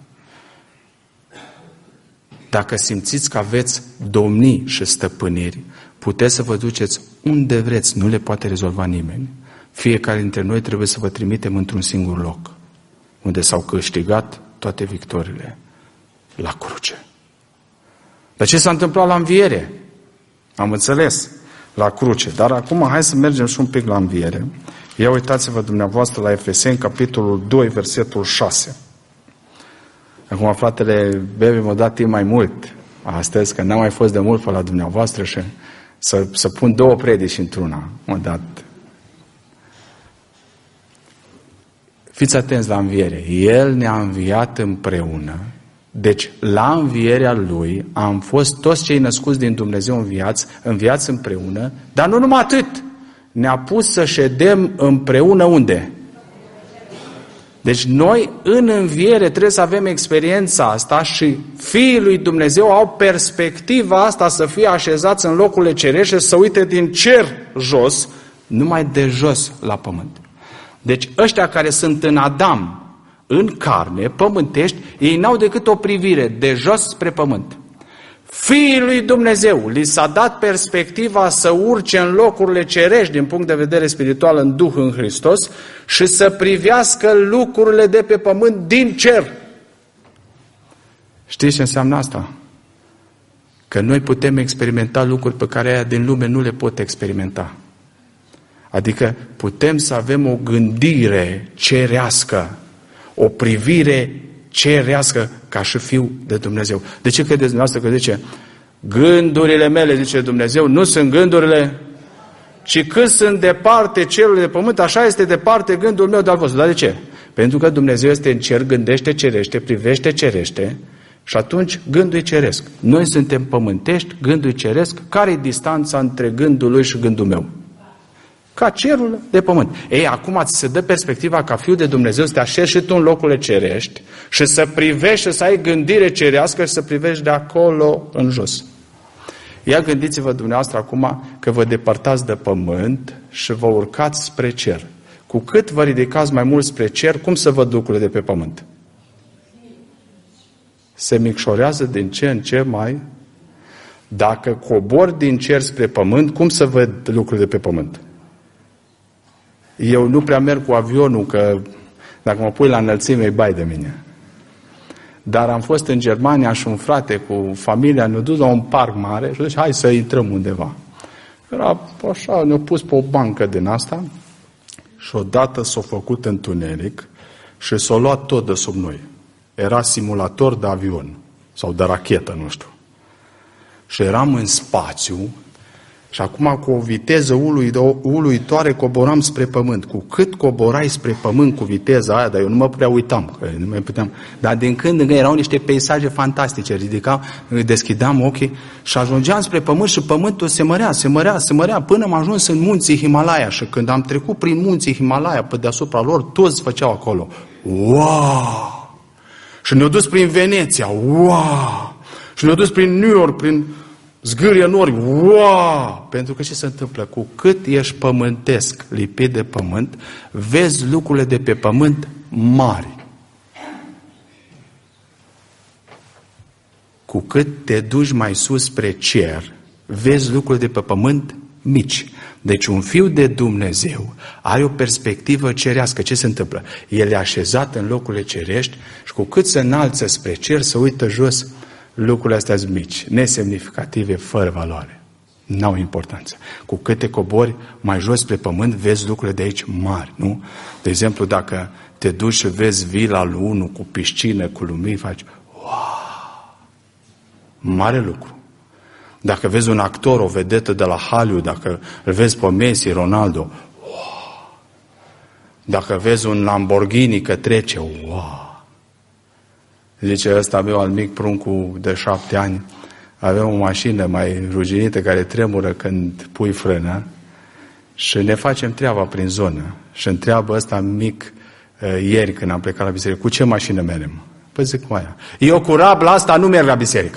dacă simțiți că aveți domnii și stăpâniri, puteți să vă duceți unde vreți, nu le poate rezolva nimeni. Fiecare dintre noi trebuie să vă trimitem într-un singur loc, unde s-au câștigat toate victoriile, la cruce. Dar ce s-a întâmplat la înviere? Am înțeles, la cruce. Dar acum hai să mergem și un pic la înviere. Ia uitați-vă dumneavoastră la Efeseni, capitolul doi, versetul șase. Acum fratele Bebi m-a dat timp mai mult astăzi, că n-am mai fost de mult pe la dumneavoastră și să, să pun două predici într-una. M-a dat. Fiți atenți la înviere. El ne-a înviat împreună. Deci, la învierea Lui am fost toți cei născuți din Dumnezeu înviați, înviați împreună, dar nu numai atât. Ne-a pus să ședem împreună unde? Deci noi în înviere trebuie să avem experiența asta și fiii lui Dumnezeu au perspectiva asta să fie așezați în locurile cerești și să uite din cer jos, numai de jos la pământ. Deci ăștia care sunt în Adam, în carne, pământești, ei n-au decât o privire de jos spre pământ. Fiii lui Dumnezeu li s-a dat perspectiva să urce în locurile cerești din punct de vedere spiritual în Duh în Hristos și să privească lucrurile de pe pământ din cer. Știți ce înseamnă asta? Că noi putem experimenta lucruri pe care aia din lume nu le pot experimenta. Adică putem să avem o gândire cerească, o privire cerească ca și fiu de Dumnezeu. De ce credeți dumneavoastră că zice gândurile mele, zice Dumnezeu, nu sunt gândurile, ci cât sunt departe cerurile de pământ, așa este departe gândul meu de al vostru. Dar de ce? Pentru că Dumnezeu este în cer, gândește cerește, privește cerește și atunci gândul e ceresc. Noi suntem pământești, gândul e ceresc. Care e distanța între gândul lui și gândul meu? Ca cerul de pământ. Ei, acum ți se dă perspectiva ca fiul de Dumnezeu să te așezi și tu în locurile cerești și să privești și să ai gândire cerească și să privești de acolo în jos. Ia gândiți-vă dumneavoastră acum că vă depărtați de pământ și vă urcați spre cer. Cu cât vă ridicați mai mult spre cer, cum să văd lucrurile de pe pământ? Se micșorează din ce în ce mai. Dacă cobor din cer spre pământ, cum să văd lucrurile de pe pământ? Eu nu prea merg cu avionul, că dacă mă pui la înălțime, e bai de mine. Dar am fost în Germania și un frate cu familia ne-a dus la un parc mare și zice, hai să intrăm undeva. Era așa, ne-a pus pe o bancă din asta și odată s-a făcut întuneric și s-a luat tot de sub noi. Era simulator de avion sau de rachetă, nu știu. Și eram în spațiu și acum cu o viteză uluitoare coboram spre pământ. Cu cât coborai spre pământ cu viteza aia, dar eu nu mă prea uitam, că nu mai puteam. Dar din când în când erau niște peisaje fantastice, ridicam, deschideam ochii și ajungeam spre pământ și pământul se mărea, se mărea, se mărea, până am ajuns în munții Himalaya. Și când am trecut prin munții Himalaya, pe deasupra lor, toți făceau acolo. Wow! Și ne-au dus prin Veneția. Wow! Și ne-au dus prin New York, prin zgârie nori, wow! Pentru că ce se întâmplă? Cu cât ești pământesc, lipit de pământ, vezi lucrurile de pe pământ mari. Cu cât te duci mai sus spre cer, vezi lucrurile de pe pământ mici. Deci un fiu de Dumnezeu are o perspectivă cerească. Ce se întâmplă? El e așezat în locurile cerești și cu cât se înalță spre cer, se uită jos, lucrurile astea sunt mici, nesemnificative, fără valoare. N-au importanță. Cu cât te cobori mai jos spre pământ, vezi lucrurile de aici mari, nu? De exemplu, dacă te duci și vezi vila lui unul cu piscină, cu lumini, faci, wow! Mare lucru. Dacă vezi un actor, o vedetă de la Hollywood, dacă îl vezi pe Messi, Ronaldo, wow! Dacă vezi un Lamborghini că trece, wow! Zice ăsta meu al mic pruncul de șapte ani, avea o mașină mai ruginită care tremură când pui frână și ne facem treaba prin zonă. Și întreabă ăsta mic ieri când am plecat la biserică, cu ce mașină mergem? Păi zic cu aia. Eu cu rabla asta nu merg la biserică.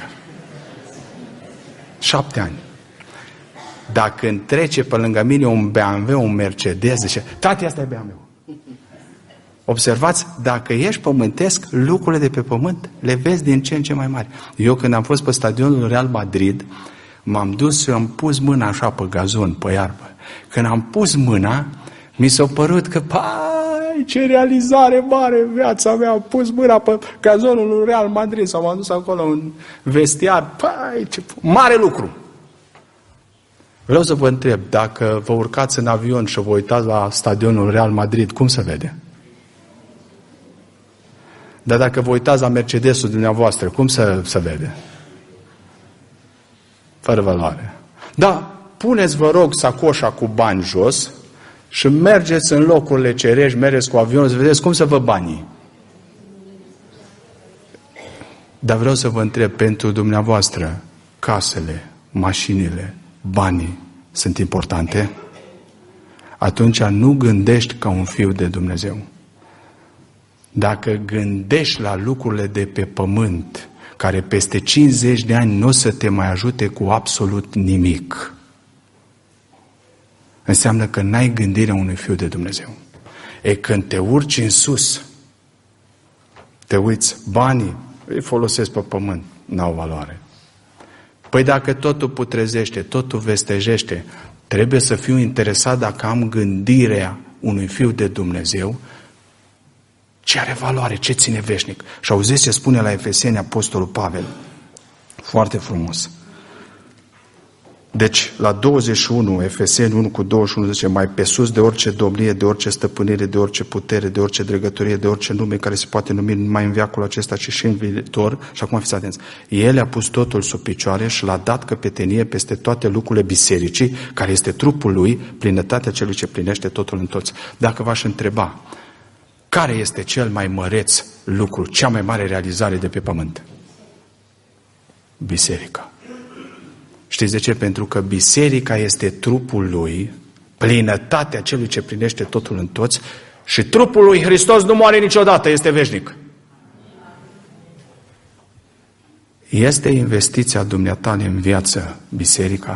Șapte ani. Dacă când trece pe lângă mine un B M W, un Mercedes, zice, tati, asta e B M W. Observați, dacă ești pământesc, lucrurile de pe pământ le vezi din ce în ce mai mari. Eu când am fost pe stadionul Real Madrid, m-am dus și am pus mâna așa pe gazon, pe iarbă. Când am pus mâna, mi s-a părut că, pai, ce realizare mare în viața mea, am pus mâna pe gazonul Real Madrid sau m-am dus acolo în vestiar, pai, ce mare lucru. Vreau să vă întreb, dacă vă urcați în avion și vă uitați la stadionul Real Madrid, cum se vede? Dar dacă vă uitați la Mercedesul dumneavoastră, cum se, se vede? Fără valoare. Da, puneți, vă rog, sacoșa cu bani jos și mergeți în locurile cerești, mergeți cu avionul, să vedeți cum să vă banii. Dar vreau să vă întreb, pentru dumneavoastră, casele, mașinile, banii sunt importante? Atunci nu gândești ca un fiu de Dumnezeu. Dacă gândești la lucrurile de pe pământ, care peste cincizeci de ani nu o să te mai ajute cu absolut nimic, înseamnă că n-ai gândirea unui fiu de Dumnezeu. E când te urci în sus, te uiți, banii îi folosesc pe pământ, n-au valoare. Păi dacă totul putrezește, totul vestejește, trebuie să fiu interesat dacă am gândirea unui fiu de Dumnezeu, ce are valoare, ce ține veșnic. Și auziți ce spune la Efeseni Apostolul Pavel. Foarte frumos. Deci, la douăzeci și unu, Efeseni unu cu douăzeci și unu zice, mai pe sus de orice domnie, de orice stăpânire, de orice putere, de orice dregătorie, de orice nume care se poate numi numai în veacul acesta, ci și în viitor. Și acum fiți atenți. El a pus totul sub picioare și l-a dat căpetenie peste toate lucrurile bisericii, care este trupul lui, plinătatea celui ce plinește totul în toți. Dacă v-aș întreba, care este cel mai măreț lucru, cea mai mare realizare de pe pământ? Biserica. Știți de ce? Pentru că biserica este trupul lui, plinătatea celui ce plinește totul în toți, și trupul lui Hristos nu moare niciodată, este veșnic. Este investiția dumneatale în viață biserica?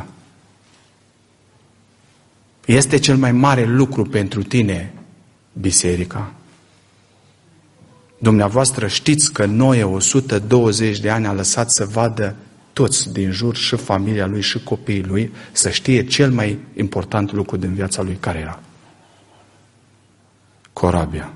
Este cel mai mare lucru pentru tine biserica? Dumneavoastră știți că Noe o sută douăzeci de ani a lăsat să vadă toți din jur, și familia lui, și copiii lui, să știe cel mai important lucru din viața lui care era? Corabia.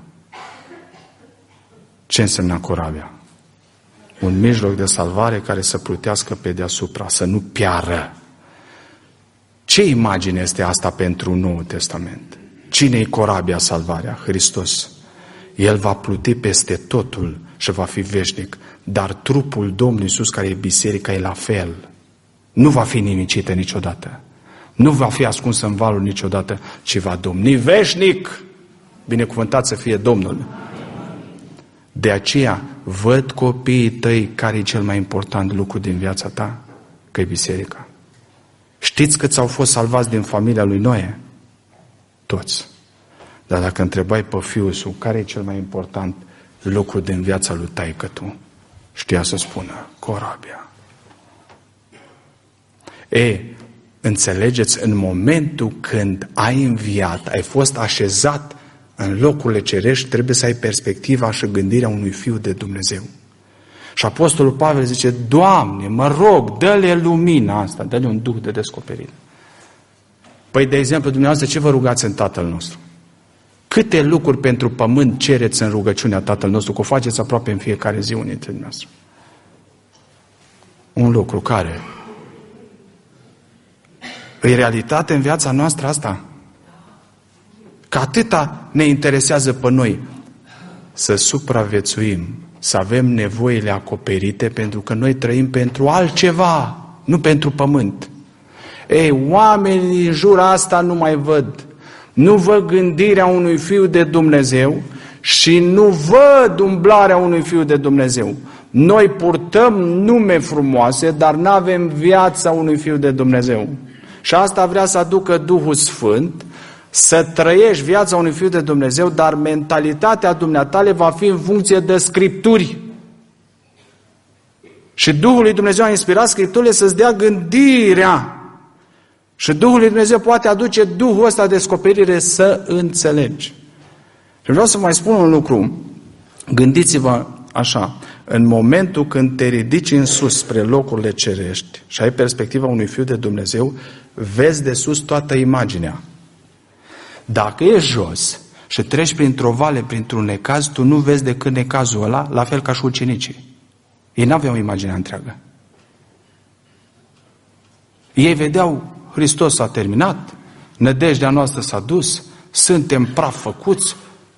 Ce însemna corabia? Un mijloc de salvare care să plutească pe deasupra, să nu piară. Ce imagine este asta pentru Noul Testament? Cine-i corabia salvarea? Hristos. El va pluti peste totul și va fi veșnic. Dar trupul Domnului Iisus, care e biserica, e la fel. Nu va fi nimicită niciodată. Nu va fi ascuns în valul niciodată, ci va domni veșnic. Binecuvântat să fie Domnul. De aceea, văd copiii tăi care e cel mai important lucru din viața ta, că e biserica. Știți câți au fost salvați din familia lui Noe? Toți. Dar dacă întrebai pe fiul său, care e cel mai important lucru din viața lui taică tu, știa să spună, corabia. E, înțelegeți, în momentul când ai înviat, ai fost așezat în locurile cerești, trebuie să ai perspectiva și gândirea unui fiu de Dumnezeu. Și Apostolul Pavel zice, Doamne, mă rog, dă-le lumina asta, dă-le un duh de descoperire. Păi, de exemplu, dumneavoastră, ce vă rugați în Tatăl nostru? Câte lucruri pentru pământ cereți în rugăciunea Tatăl nostru, că o faceți aproape în fiecare zi unii dintre dumneavoastră? Un lucru care? E realitate în viața noastră asta? Că atâta ne interesează pe noi să supraviețuim, să avem nevoile acoperite, pentru că noi trăim pentru altceva, nu pentru pământ. Ei, oamenii în jur asta nu mai văd. Nu văd gândirea unui fiu de Dumnezeu și nu văd umblarea unui fiu de Dumnezeu. Noi purtăm nume frumoase, dar nu avem viața unui fiu de Dumnezeu. Și asta vrea să aducă Duhul Sfânt, să trăiești viața unui fiu de Dumnezeu, dar mentalitatea dumneatale va fi în funcție de Scripturi. Și Duhul lui Dumnezeu a inspirat Scripturile să-ți dea gândirea. Și Duhul lui Dumnezeu poate aduce Duhul ăsta de descoperire să înțelegi. Și vreau să mai spun un lucru. Gândiți-vă așa, în momentul când te ridici în sus spre locurile cerești și ai perspectiva unui fiu de Dumnezeu, vezi de sus toată imaginea. Dacă ești jos și treci printr-o vale, printr-un necaz, tu nu vezi decât necazul ăla, la fel ca și ucenicii. Ei n-aveau imaginea întreagă. Ei vedeau, Hristos s-a terminat, nădejdea noastră s-a dus, suntem praf făcuți.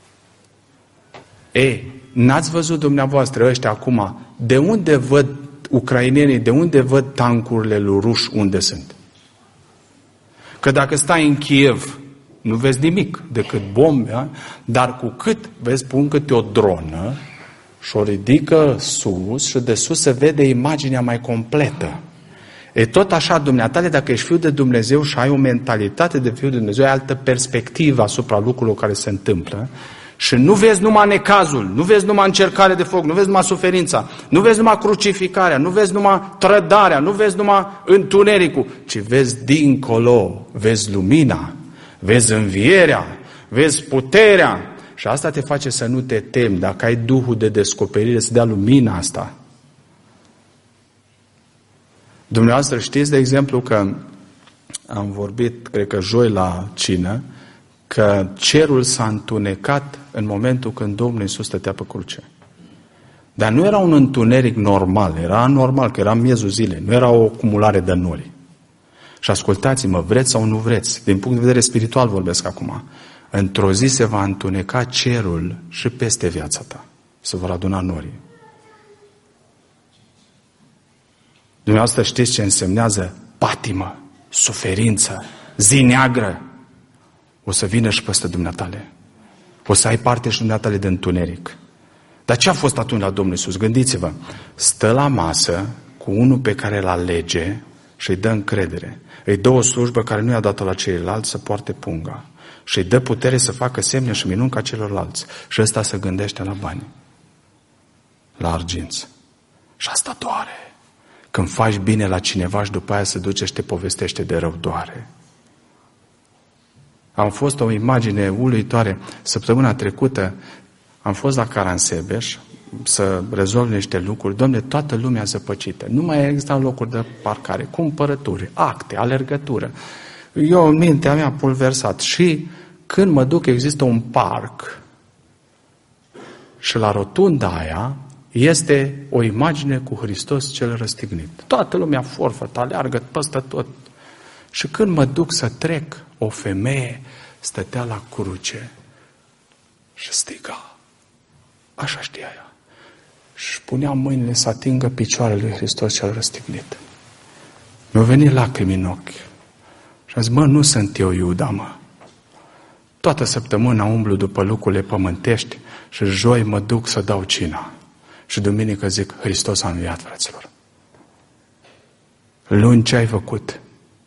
Ei, n-ați văzut dumneavoastră ăștia acum, de unde văd ucrainenii, de unde văd tancurile lui ruși, unde sunt? Că dacă stai în Kiev, nu vezi nimic decât bombe, dar cu cât vezi, pun câte o dronă și o ridică sus și de sus se vede imaginea mai completă. E tot așa, dumneatale, dacă ești fiul de Dumnezeu și ai o mentalitate de fiul de Dumnezeu, ai altă perspectivă asupra lucrurilor care se întâmplă și nu vezi numai necazul, nu vezi numai încercare de foc, nu vezi numai suferința, nu vezi numai crucificarea, nu vezi numai trădarea, nu vezi numai întunericul, ci vezi dincolo, vezi lumina, vezi învierea, vezi puterea și asta te face să nu te temi, dacă ai Duhul de descoperire, să dea lumina asta. Dumneavoastră știți, de exemplu, că am vorbit, cred că joi la cină, că cerul s-a întunecat în momentul când Domnul Iisus stătea pe cruce. Dar nu era un întuneric normal, era normal, că era miezul zilei, nu era o acumulare de nori. Și ascultați-mă, vreți sau nu vreți, din punct de vedere spiritual vorbesc acum, într-o zi se va întuneca cerul și peste viața ta. Se vor aduna norii. Dumneavoastră știți ce însemnează patimă, suferință, zi neagră. O să vină și peste dumneatale. O să ai parte și dumneatale de întuneric. Dar ce a fost atunci la Domnul Iisus? Gândiți-vă, stă la masă cu unul pe care îl alege și îi dă încredere. Îi dă o slujbă care nu i-a dat la ceilalți să poarte punga. Și îi dă putere să facă semne și minuni ca celorlalți. Și ăsta se gândește la bani. La arginți. Și asta doare. Când faci bine la cineva și după aia se duce și te povestește de rău, doare. Am fost o imagine uluitoare. Săptămâna trecută am fost la Caransebeș să rezolv niște lucruri. Dom'le, toată lumea zăpăcită. Nu mai există locuri de parcare, cumpărături, acte, alergătură. Eu în mintea mea pulversat. Și când mă duc, există un parc și la rotunda aia este o imagine cu Hristos cel răstignit. Toată lumea forfătă, aleargă peste tot. Și când mă duc să trec, o femeie stătea la cruce și striga. Așa știa ea. Și punea mâinile să atingă picioarele lui Hristos cel răstignit. Mi-au venit lacrimi în ochi. Și am zis, mă, nu sunt eu Iuda, mă. Toată săptămâna umblu după lucrurile pământești și joi mă duc să dau cina. Și duminică zic, Hristos a înviat, fraților. Luni ce ai făcut?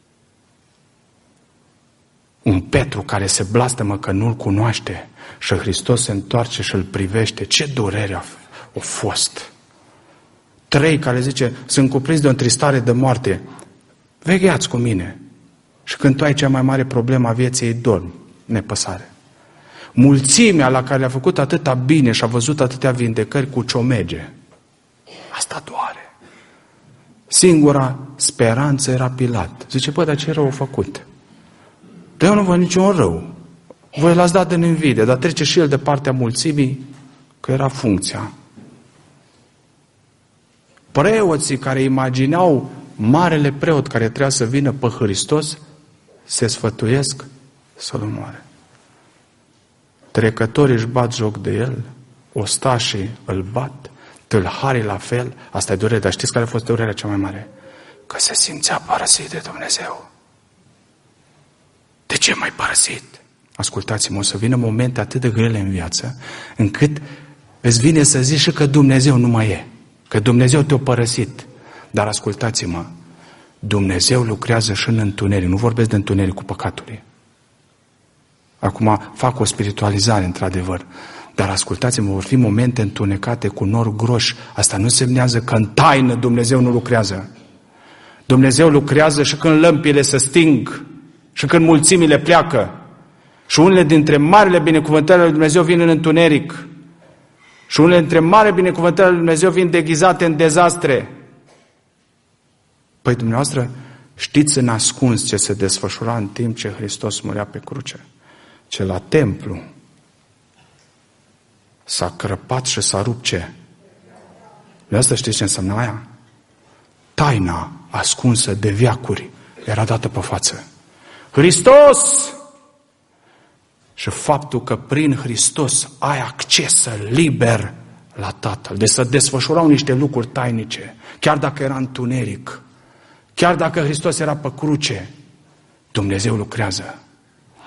Un Petru care se blastămă că nu-L cunoaște și Hristos se întoarce și îl privește. Ce durere a, a fost! Trei care zice, sunt cuprins de o întristare de moarte. Vegheați cu mine. Și când tu ai cea mai mare problemă a vieții, ei dormi. Nepăsare. Mulțimea la care a făcut atâta bine și a văzut atâtea vindecări cu ciomege. Asta doare. Singura speranță era Pilat. Zice, bă, dar ce rău a făcut? Dar eu nu văd niciun rău. Voi l-ați dat în invidie, dar trece și el de partea mulțimii, că era funcția. Preoții care imaginau marele preot care trebuia să vină pe Hristos, se sfătuiesc să-l omoare. Trecătorii își bat joc de el, ostașii îl bat, tâlharii la fel. Asta e durerea, dar știți care a fost durerea cea mai mare? Că se simțea părăsit de Dumnezeu. De ce m-ai părăsit? Ascultați-mă, o să vină momente atât de grele în viață, încât îți vine să zici și că Dumnezeu nu mai e. Că Dumnezeu te-a părăsit. Dar ascultați-mă, Dumnezeu lucrează și în întuneric. Nu vorbesc de întuneric cu păcatului. Acum fac o spiritualizare, într-adevăr. Dar ascultați-mă, vor fi momente întunecate cu nori groși. Asta nu semnează că în taină Dumnezeu nu lucrează. Dumnezeu lucrează și când lămpile se sting și când mulțimile pleacă. Și unele dintre marile binecuvântări ale lui Dumnezeu vin în întuneric. Și unele dintre marile binecuvântări ale lui Dumnezeu vin deghizate în dezastre. Păi dumneavoastră știți în ascuns ce se desfășura în timp ce Hristos murea pe cruce. Ce la templu s-a crăpat și s-a rupt ce? De asta știți ce înseamnă aia? Taina ascunsă de veacuri era dată pe față. Hristos! Și faptul că prin Hristos ai acces liber la Tatăl. Deci să desfășurau niște lucruri tainice. Chiar dacă era întuneric. Chiar dacă Hristos era pe cruce. Dumnezeu lucrează.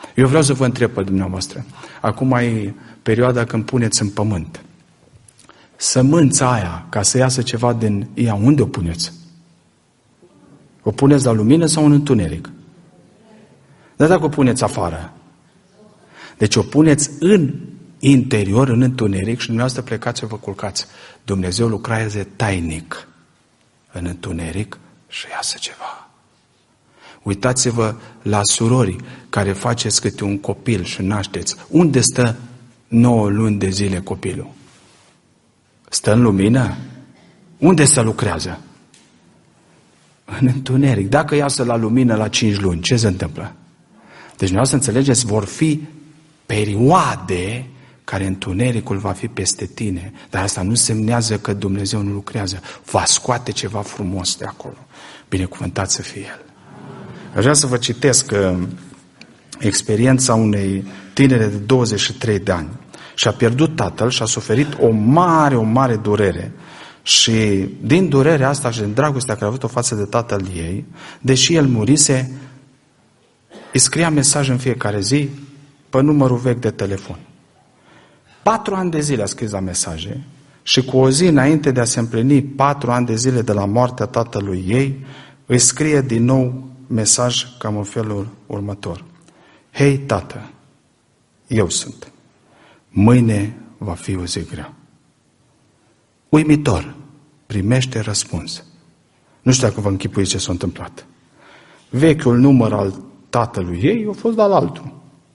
Eu vreau să vă întreb pe dumneavoastră. Acum e perioada când puneți în pământ. Sămânța aia, ca să iasă ceva din ea, unde o puneți? O puneți la lumină sau în întuneric? Dar dacă o puneți afară? Deci o puneți în interior, în întuneric și dumneavoastră plecați și vă culcați. Dumnezeu lucrează tainic în întuneric și iasă ceva. Uitați-vă la surori care faceți câte un copil și nașteți. Unde stă nouă luni de zile copilul? Stă în lumină? Unde se lucrează? În întuneric. Dacă iasă la lumină la cinci luni, ce se întâmplă? Deci nu o să înțelegeți, vor fi perioade care întunericul va fi peste tine, dar asta nu semnează că Dumnezeu nu lucrează. Va scoate ceva frumos de acolo. Binecuvântat să fie El. Aș vrea să vă citesc uh, experiența unei tinere de douăzeci și trei de ani. Și-a pierdut tatăl și a suferit o mare, o mare durere. Și din durerea asta și din dragostea care a avut-o față de tatăl ei, deși el murise, îi scria mesaj în fiecare zi pe numărul vechi de telefon. Patru ani de zile a scris la mesaje și cu o zi înainte de a se împlini patru ani de zile de la moartea tatălui ei, îi scrie din nou mesaj cam în felul următor. Hei, tată, eu sunt. Mâine va fi o zi grea. Uimitor, primește răspuns. Nu știu dacă vă închipuiți ce s-a întâmplat. Vechiul număr al tatălui ei a fost la altul.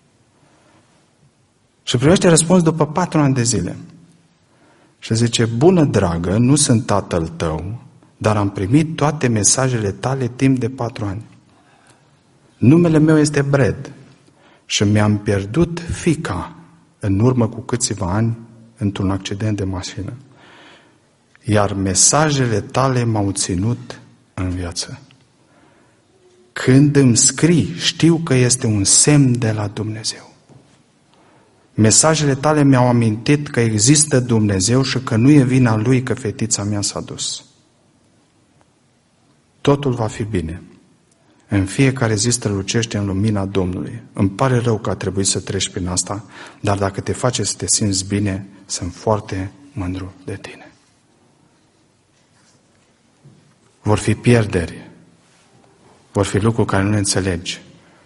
Și primește răspuns după patru ani de zile. Și zice, bună dragă, nu sunt tatăl tău, dar am primit toate mesajele tale timp de patru ani. Numele meu este Brad și mi-am pierdut fiica în urmă cu câțiva ani într-un accident de mașină. Iar mesajele tale m-au ținut în viață. Când îmi scrii, știu că este un semn de la Dumnezeu. Mesajele tale mi-au amintit că există Dumnezeu și că nu e vina Lui că fetița mea s-a dus. Totul va fi bine. În fiecare zi strălucește în lumina Domnului. Îmi pare rău că a trebuit să treci prin asta, dar dacă te face să te simți bine, sunt foarte mândru de tine. Vor fi pierderi. Vor fi lucruri care nu le înțelegi.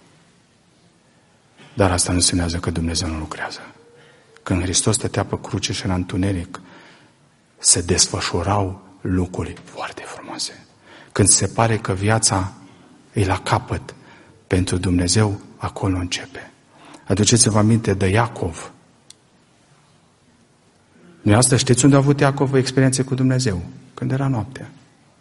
Dar asta nu înseamnă că Dumnezeu nu lucrează. Când Hristos stătea pe cruce și în întuneric, se desfășurau lucruri foarte frumoase. Când se pare că viața e la capăt, pentru Dumnezeu acolo începe. Aduceți-vă aminte de Iacov. Dumneavoastră știți unde a avut Iacov o experiență cu Dumnezeu? Când era noaptea.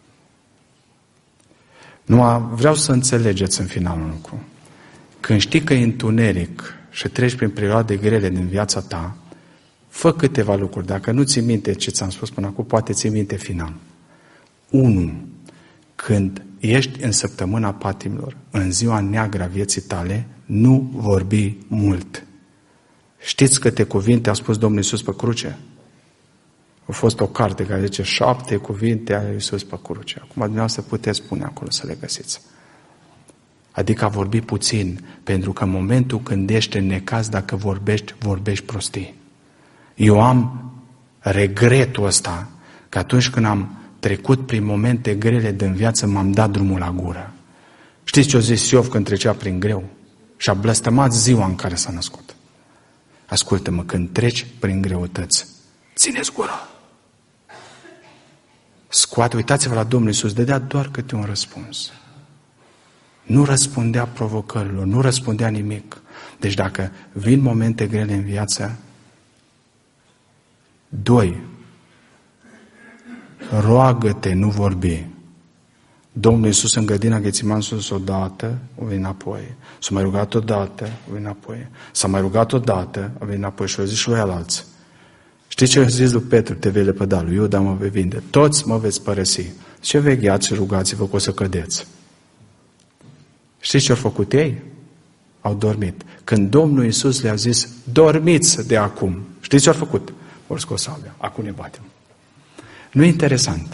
Nu, vreau să înțelegeți în final un lucru. Când știi că e întuneric și treci prin perioade grele din viața ta, fă câteva lucruri. Dacă nu ții minte ce ți-am spus până acum, poate ții minte final. Unu. Când ești în săptămâna patimilor, în ziua neagră a vieții tale, nu vorbi mult. Știți câte cuvinte a spus Domnul Iisus pe cruce? A fost o carte care zice șapte cuvinte ale lui Iisus pe cruce. Acum dumneavoastră puteți spune acolo să le găsiți. Adică a vorbi puțin, pentru că în momentul când ești în necaz, dacă vorbești, vorbești prostii. Eu am regretul ăsta, că atunci când am trecut prin momente grele din viață, m-am dat drumul la gură. Știți ce a zis Iov când trecea prin greu? Și-a blăstămat ziua în care s-a născut. Ascultă-mă, când treci prin greutăți, ține-ți gura. Scoate, uitați-vă la Domnul Iisus, dădea doar câte un răspuns. Nu răspundea provocărilor, nu răspundea nimic. Deci dacă vin momente grele în viață, doi, roagă-te, nu vorbi. Domnul Iisus în grădina Ghețiman sus odată, o venit înapoi. S-a mai rugat odată, o venit înapoi. S-a mai rugat odată, o venit înapoi și o zis și lui alalți. Știți ce a zis lui Petru, te vei lepăda, lui Iuda mă vei vinde. Toți mă veți părăsi. Ce vegheați și rugați-vă că o să cădeți. Știți ce au făcut ei? Au dormit. Când Domnul Iisus le-a zis, dormiți de acum. Știți ce au făcut? Au scos sabia. Acum ne batem. Nu e interesant.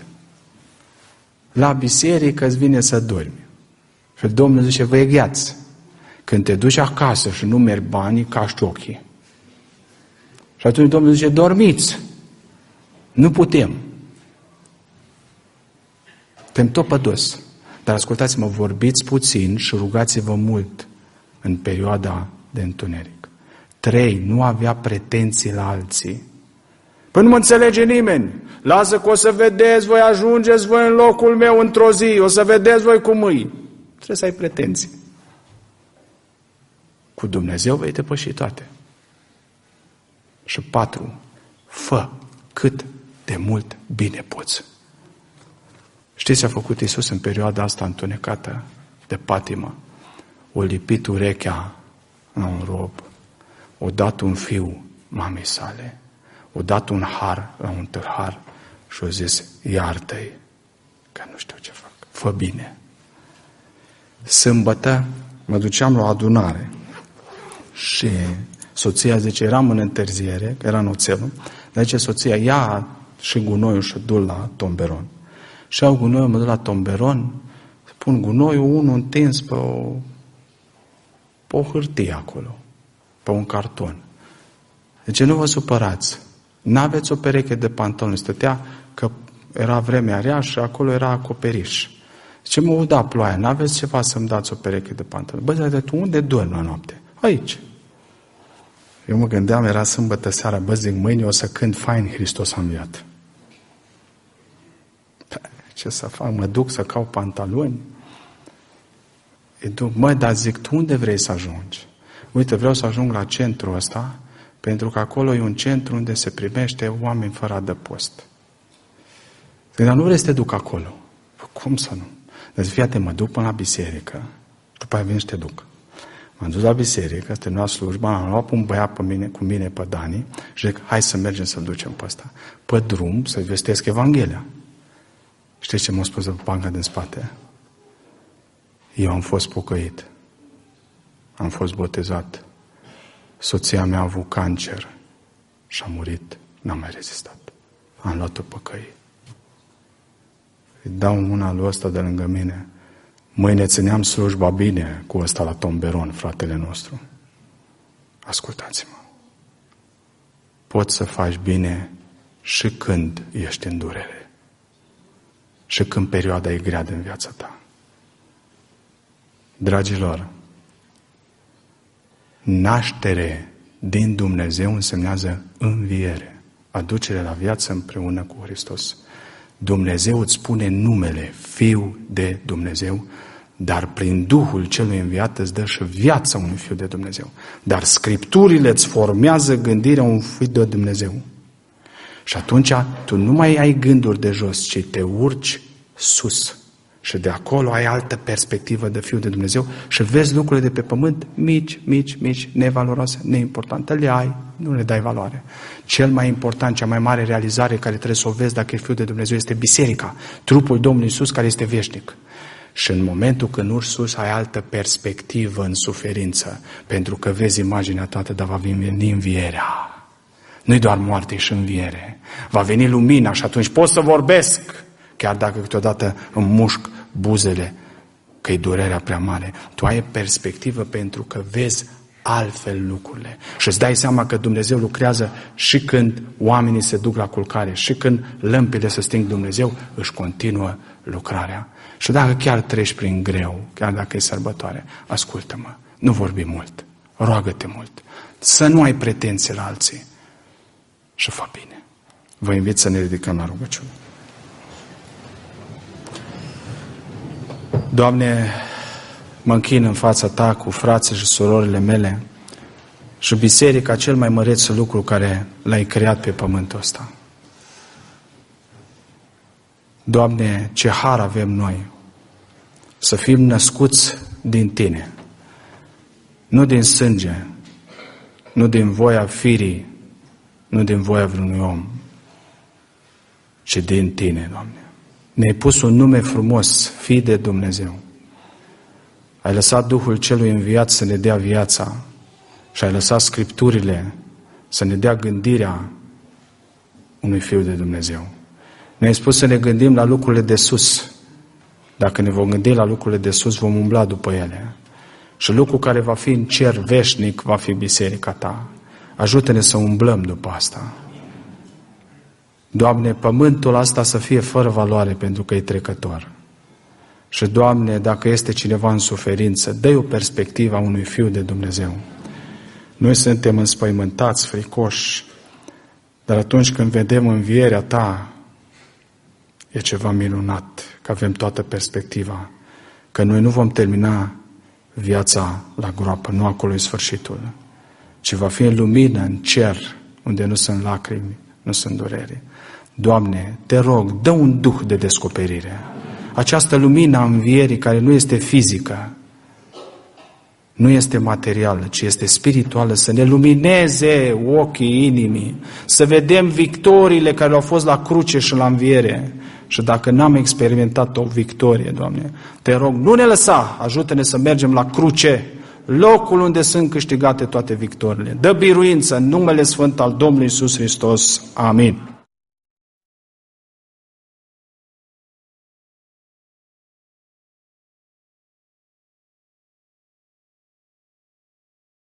La biserică îți vine să dormi. Și Domnul zice, vă egheați. Când te duci acasă și nu mergi banii, caști ochii. Și atunci Domnul zice, dormiți. Nu putem. Suntem tot pe dos. Dar ascultați-mă, vorbiți puțin și rugați-vă mult în perioada de întuneric. Trei, nu avea pretenții la alții. Păi nu mă înțelege nimeni. Lasă că o să vedeți, voi ajungeți voi în locul meu într-o zi, o să vedeți voi cum îi. Trebuie să ai pretenții. Cu Dumnezeu vei depăși toate. Și patru, fă cât de mult bine poți. Știți ce a făcut Iisus în perioada asta întunecată de patimă? O lipit urechea la un rob, o dat un fiu mamei sale, o dat un har la un tâlhar și o zis, iartă-i, că nu știu ce fac, fă bine. Sâmbătă mă duceam la o adunare și soția zice, eram în întârziere, că era în oțelul, dar zice soția, ia și gunoiul și du-l la tomberon. Și au gunoiul, mă duc la tomberon, pun gunoiul, unul întins pe o, pe o hârtie acolo, pe un carton. Deci nu vă supărați, n-aveți o pereche de pantaloni, stătea că era vremea rea și acolo era acoperiș. Zice, mă uda ploaia, n-aveți ceva să-mi dați o pereche de pantaloni? Bă, dar tu unde dormi la noapte? Aici. Eu mă gândeam, era sâmbătă seara, bă, zic, mâine o să cânt fain, Hristos a înviat. Ce să fac? Mă duc să caut pantaloni? Îi duc, mă, dar zic, tu unde vrei să ajungi? Uite, vreau să ajung la centrul ăsta, pentru că acolo e un centru unde se primește oameni fără adăpost. Zic, dar nu vrei să te duc acolo? Cum să nu? Deci, fii mă duc până la biserică, după aia vin și te duc. M-am dus la biserică, terminat slujba, am luat un băiat pe mine, cu mine pe Dani și zic, hai să mergem să-l ducem pe ăsta. Pe drum să-i vestesc Evanghelia. Știți ce m-a spus pe banca din spate? Eu am fost pocăit. Am fost botezat. Soția mea a avut cancer și a murit. N-am mai rezistat. Am luat-o pe căi. Îi dau mâna lui ăsta de lângă mine. Mâine țineam slujba bine cu ăsta la tomberon, fratele nostru. Ascultați-mă. Poți să faci bine și când ești în durere. Și când perioada e grea din viața ta. Dragilor, naștere din Dumnezeu însemnează înviere, aducere la viață împreună cu Hristos. Dumnezeu îți spune numele, Fiu de Dumnezeu, dar prin Duhul celui înviat îți dă și viața unui Fiu de Dumnezeu. Dar Scripturile îți formează gândirea unui Fiu de Dumnezeu. Și atunci tu nu mai ai gânduri de jos, ci te urci sus. Și de acolo ai altă perspectivă de Fiu de Dumnezeu și vezi lucrurile de pe pământ mici, mici, mici, nevaloroase, neimportante. Le ai, nu le dai valoare. Cel mai important, cea mai mare realizare care trebuie să o vezi dacă e Fiul de Dumnezeu este biserica, trupul Domnului Iisus care este veșnic. Și în momentul când urci sus, ai altă perspectivă în suferință, pentru că vezi imaginea toată, dar va veni învierea. Nu-i doar moarte, și înviere. Va veni lumina și atunci pot să vorbesc, chiar dacă câteodată îmi mușc buzele, că e durerea prea mare. Tu ai perspectivă pentru că vezi altfel lucrurile. Și îți dai seama că Dumnezeu lucrează și când oamenii se duc la culcare, și când lămpile se sting, Dumnezeu își continuă lucrarea. Și dacă chiar treci prin greu, chiar dacă e sărbătoare, ascultă-mă, nu vorbi mult, roagă-te mult, să nu ai pretenții la alții și fă bine. Vă invit să ne ridicăm la rugăciune. Doamne, mă închin în fața Ta cu frații și surorile mele și biserica, cel mai măreț lucru care l-ai creat pe pământul ăsta. Doamne, ce har avem noi să fim născuți din Tine, nu din sânge, nu din voia firii, nu din voia vreunui om, ci din Tine, Doamne. Ne-ai pus un nume frumos, Fii de Dumnezeu. Ai lăsat Duhul celui înviat să ne dea viața și ai lăsat Scripturile să ne dea gândirea unui Fiu de Dumnezeu. Ne-ai spus să ne gândim la lucrurile de sus. Dacă ne vom gândi la lucrurile de sus, vom umbla după ele. Și lucru care va fi în cer veșnic va fi biserica ta. Ajută-ne să umblăm după asta. Doamne, pământul ăsta să fie fără valoare pentru că e trecător. Și, Doamne, dacă este cineva în suferință, dă-i o perspectivă a unui fiu de Dumnezeu. Noi suntem înspăimântați, fricoși, dar atunci când vedem învierea Ta, e ceva minunat, că avem toată perspectiva, că noi nu vom termina viața la groapă, nu acolo e sfârșitul, ci va fi în lumină, în cer, unde nu sunt lacrimi, nu sunt durere. Doamne, te rog, dă un duh de descoperire. Această lumină a învierii care nu este fizică, nu este materială, ci este spirituală, să ne lumineze ochii inimii, să vedem victoriile care au fost la cruce și la înviere. Și dacă n-am experimentat o victorie, Doamne, te rog, nu ne lăsa, ajută-ne să mergem la cruce, locul unde sunt câștigate toate victoriile. Dă biruință în numele Sfânt al Domnului Iisus Hristos. Amin.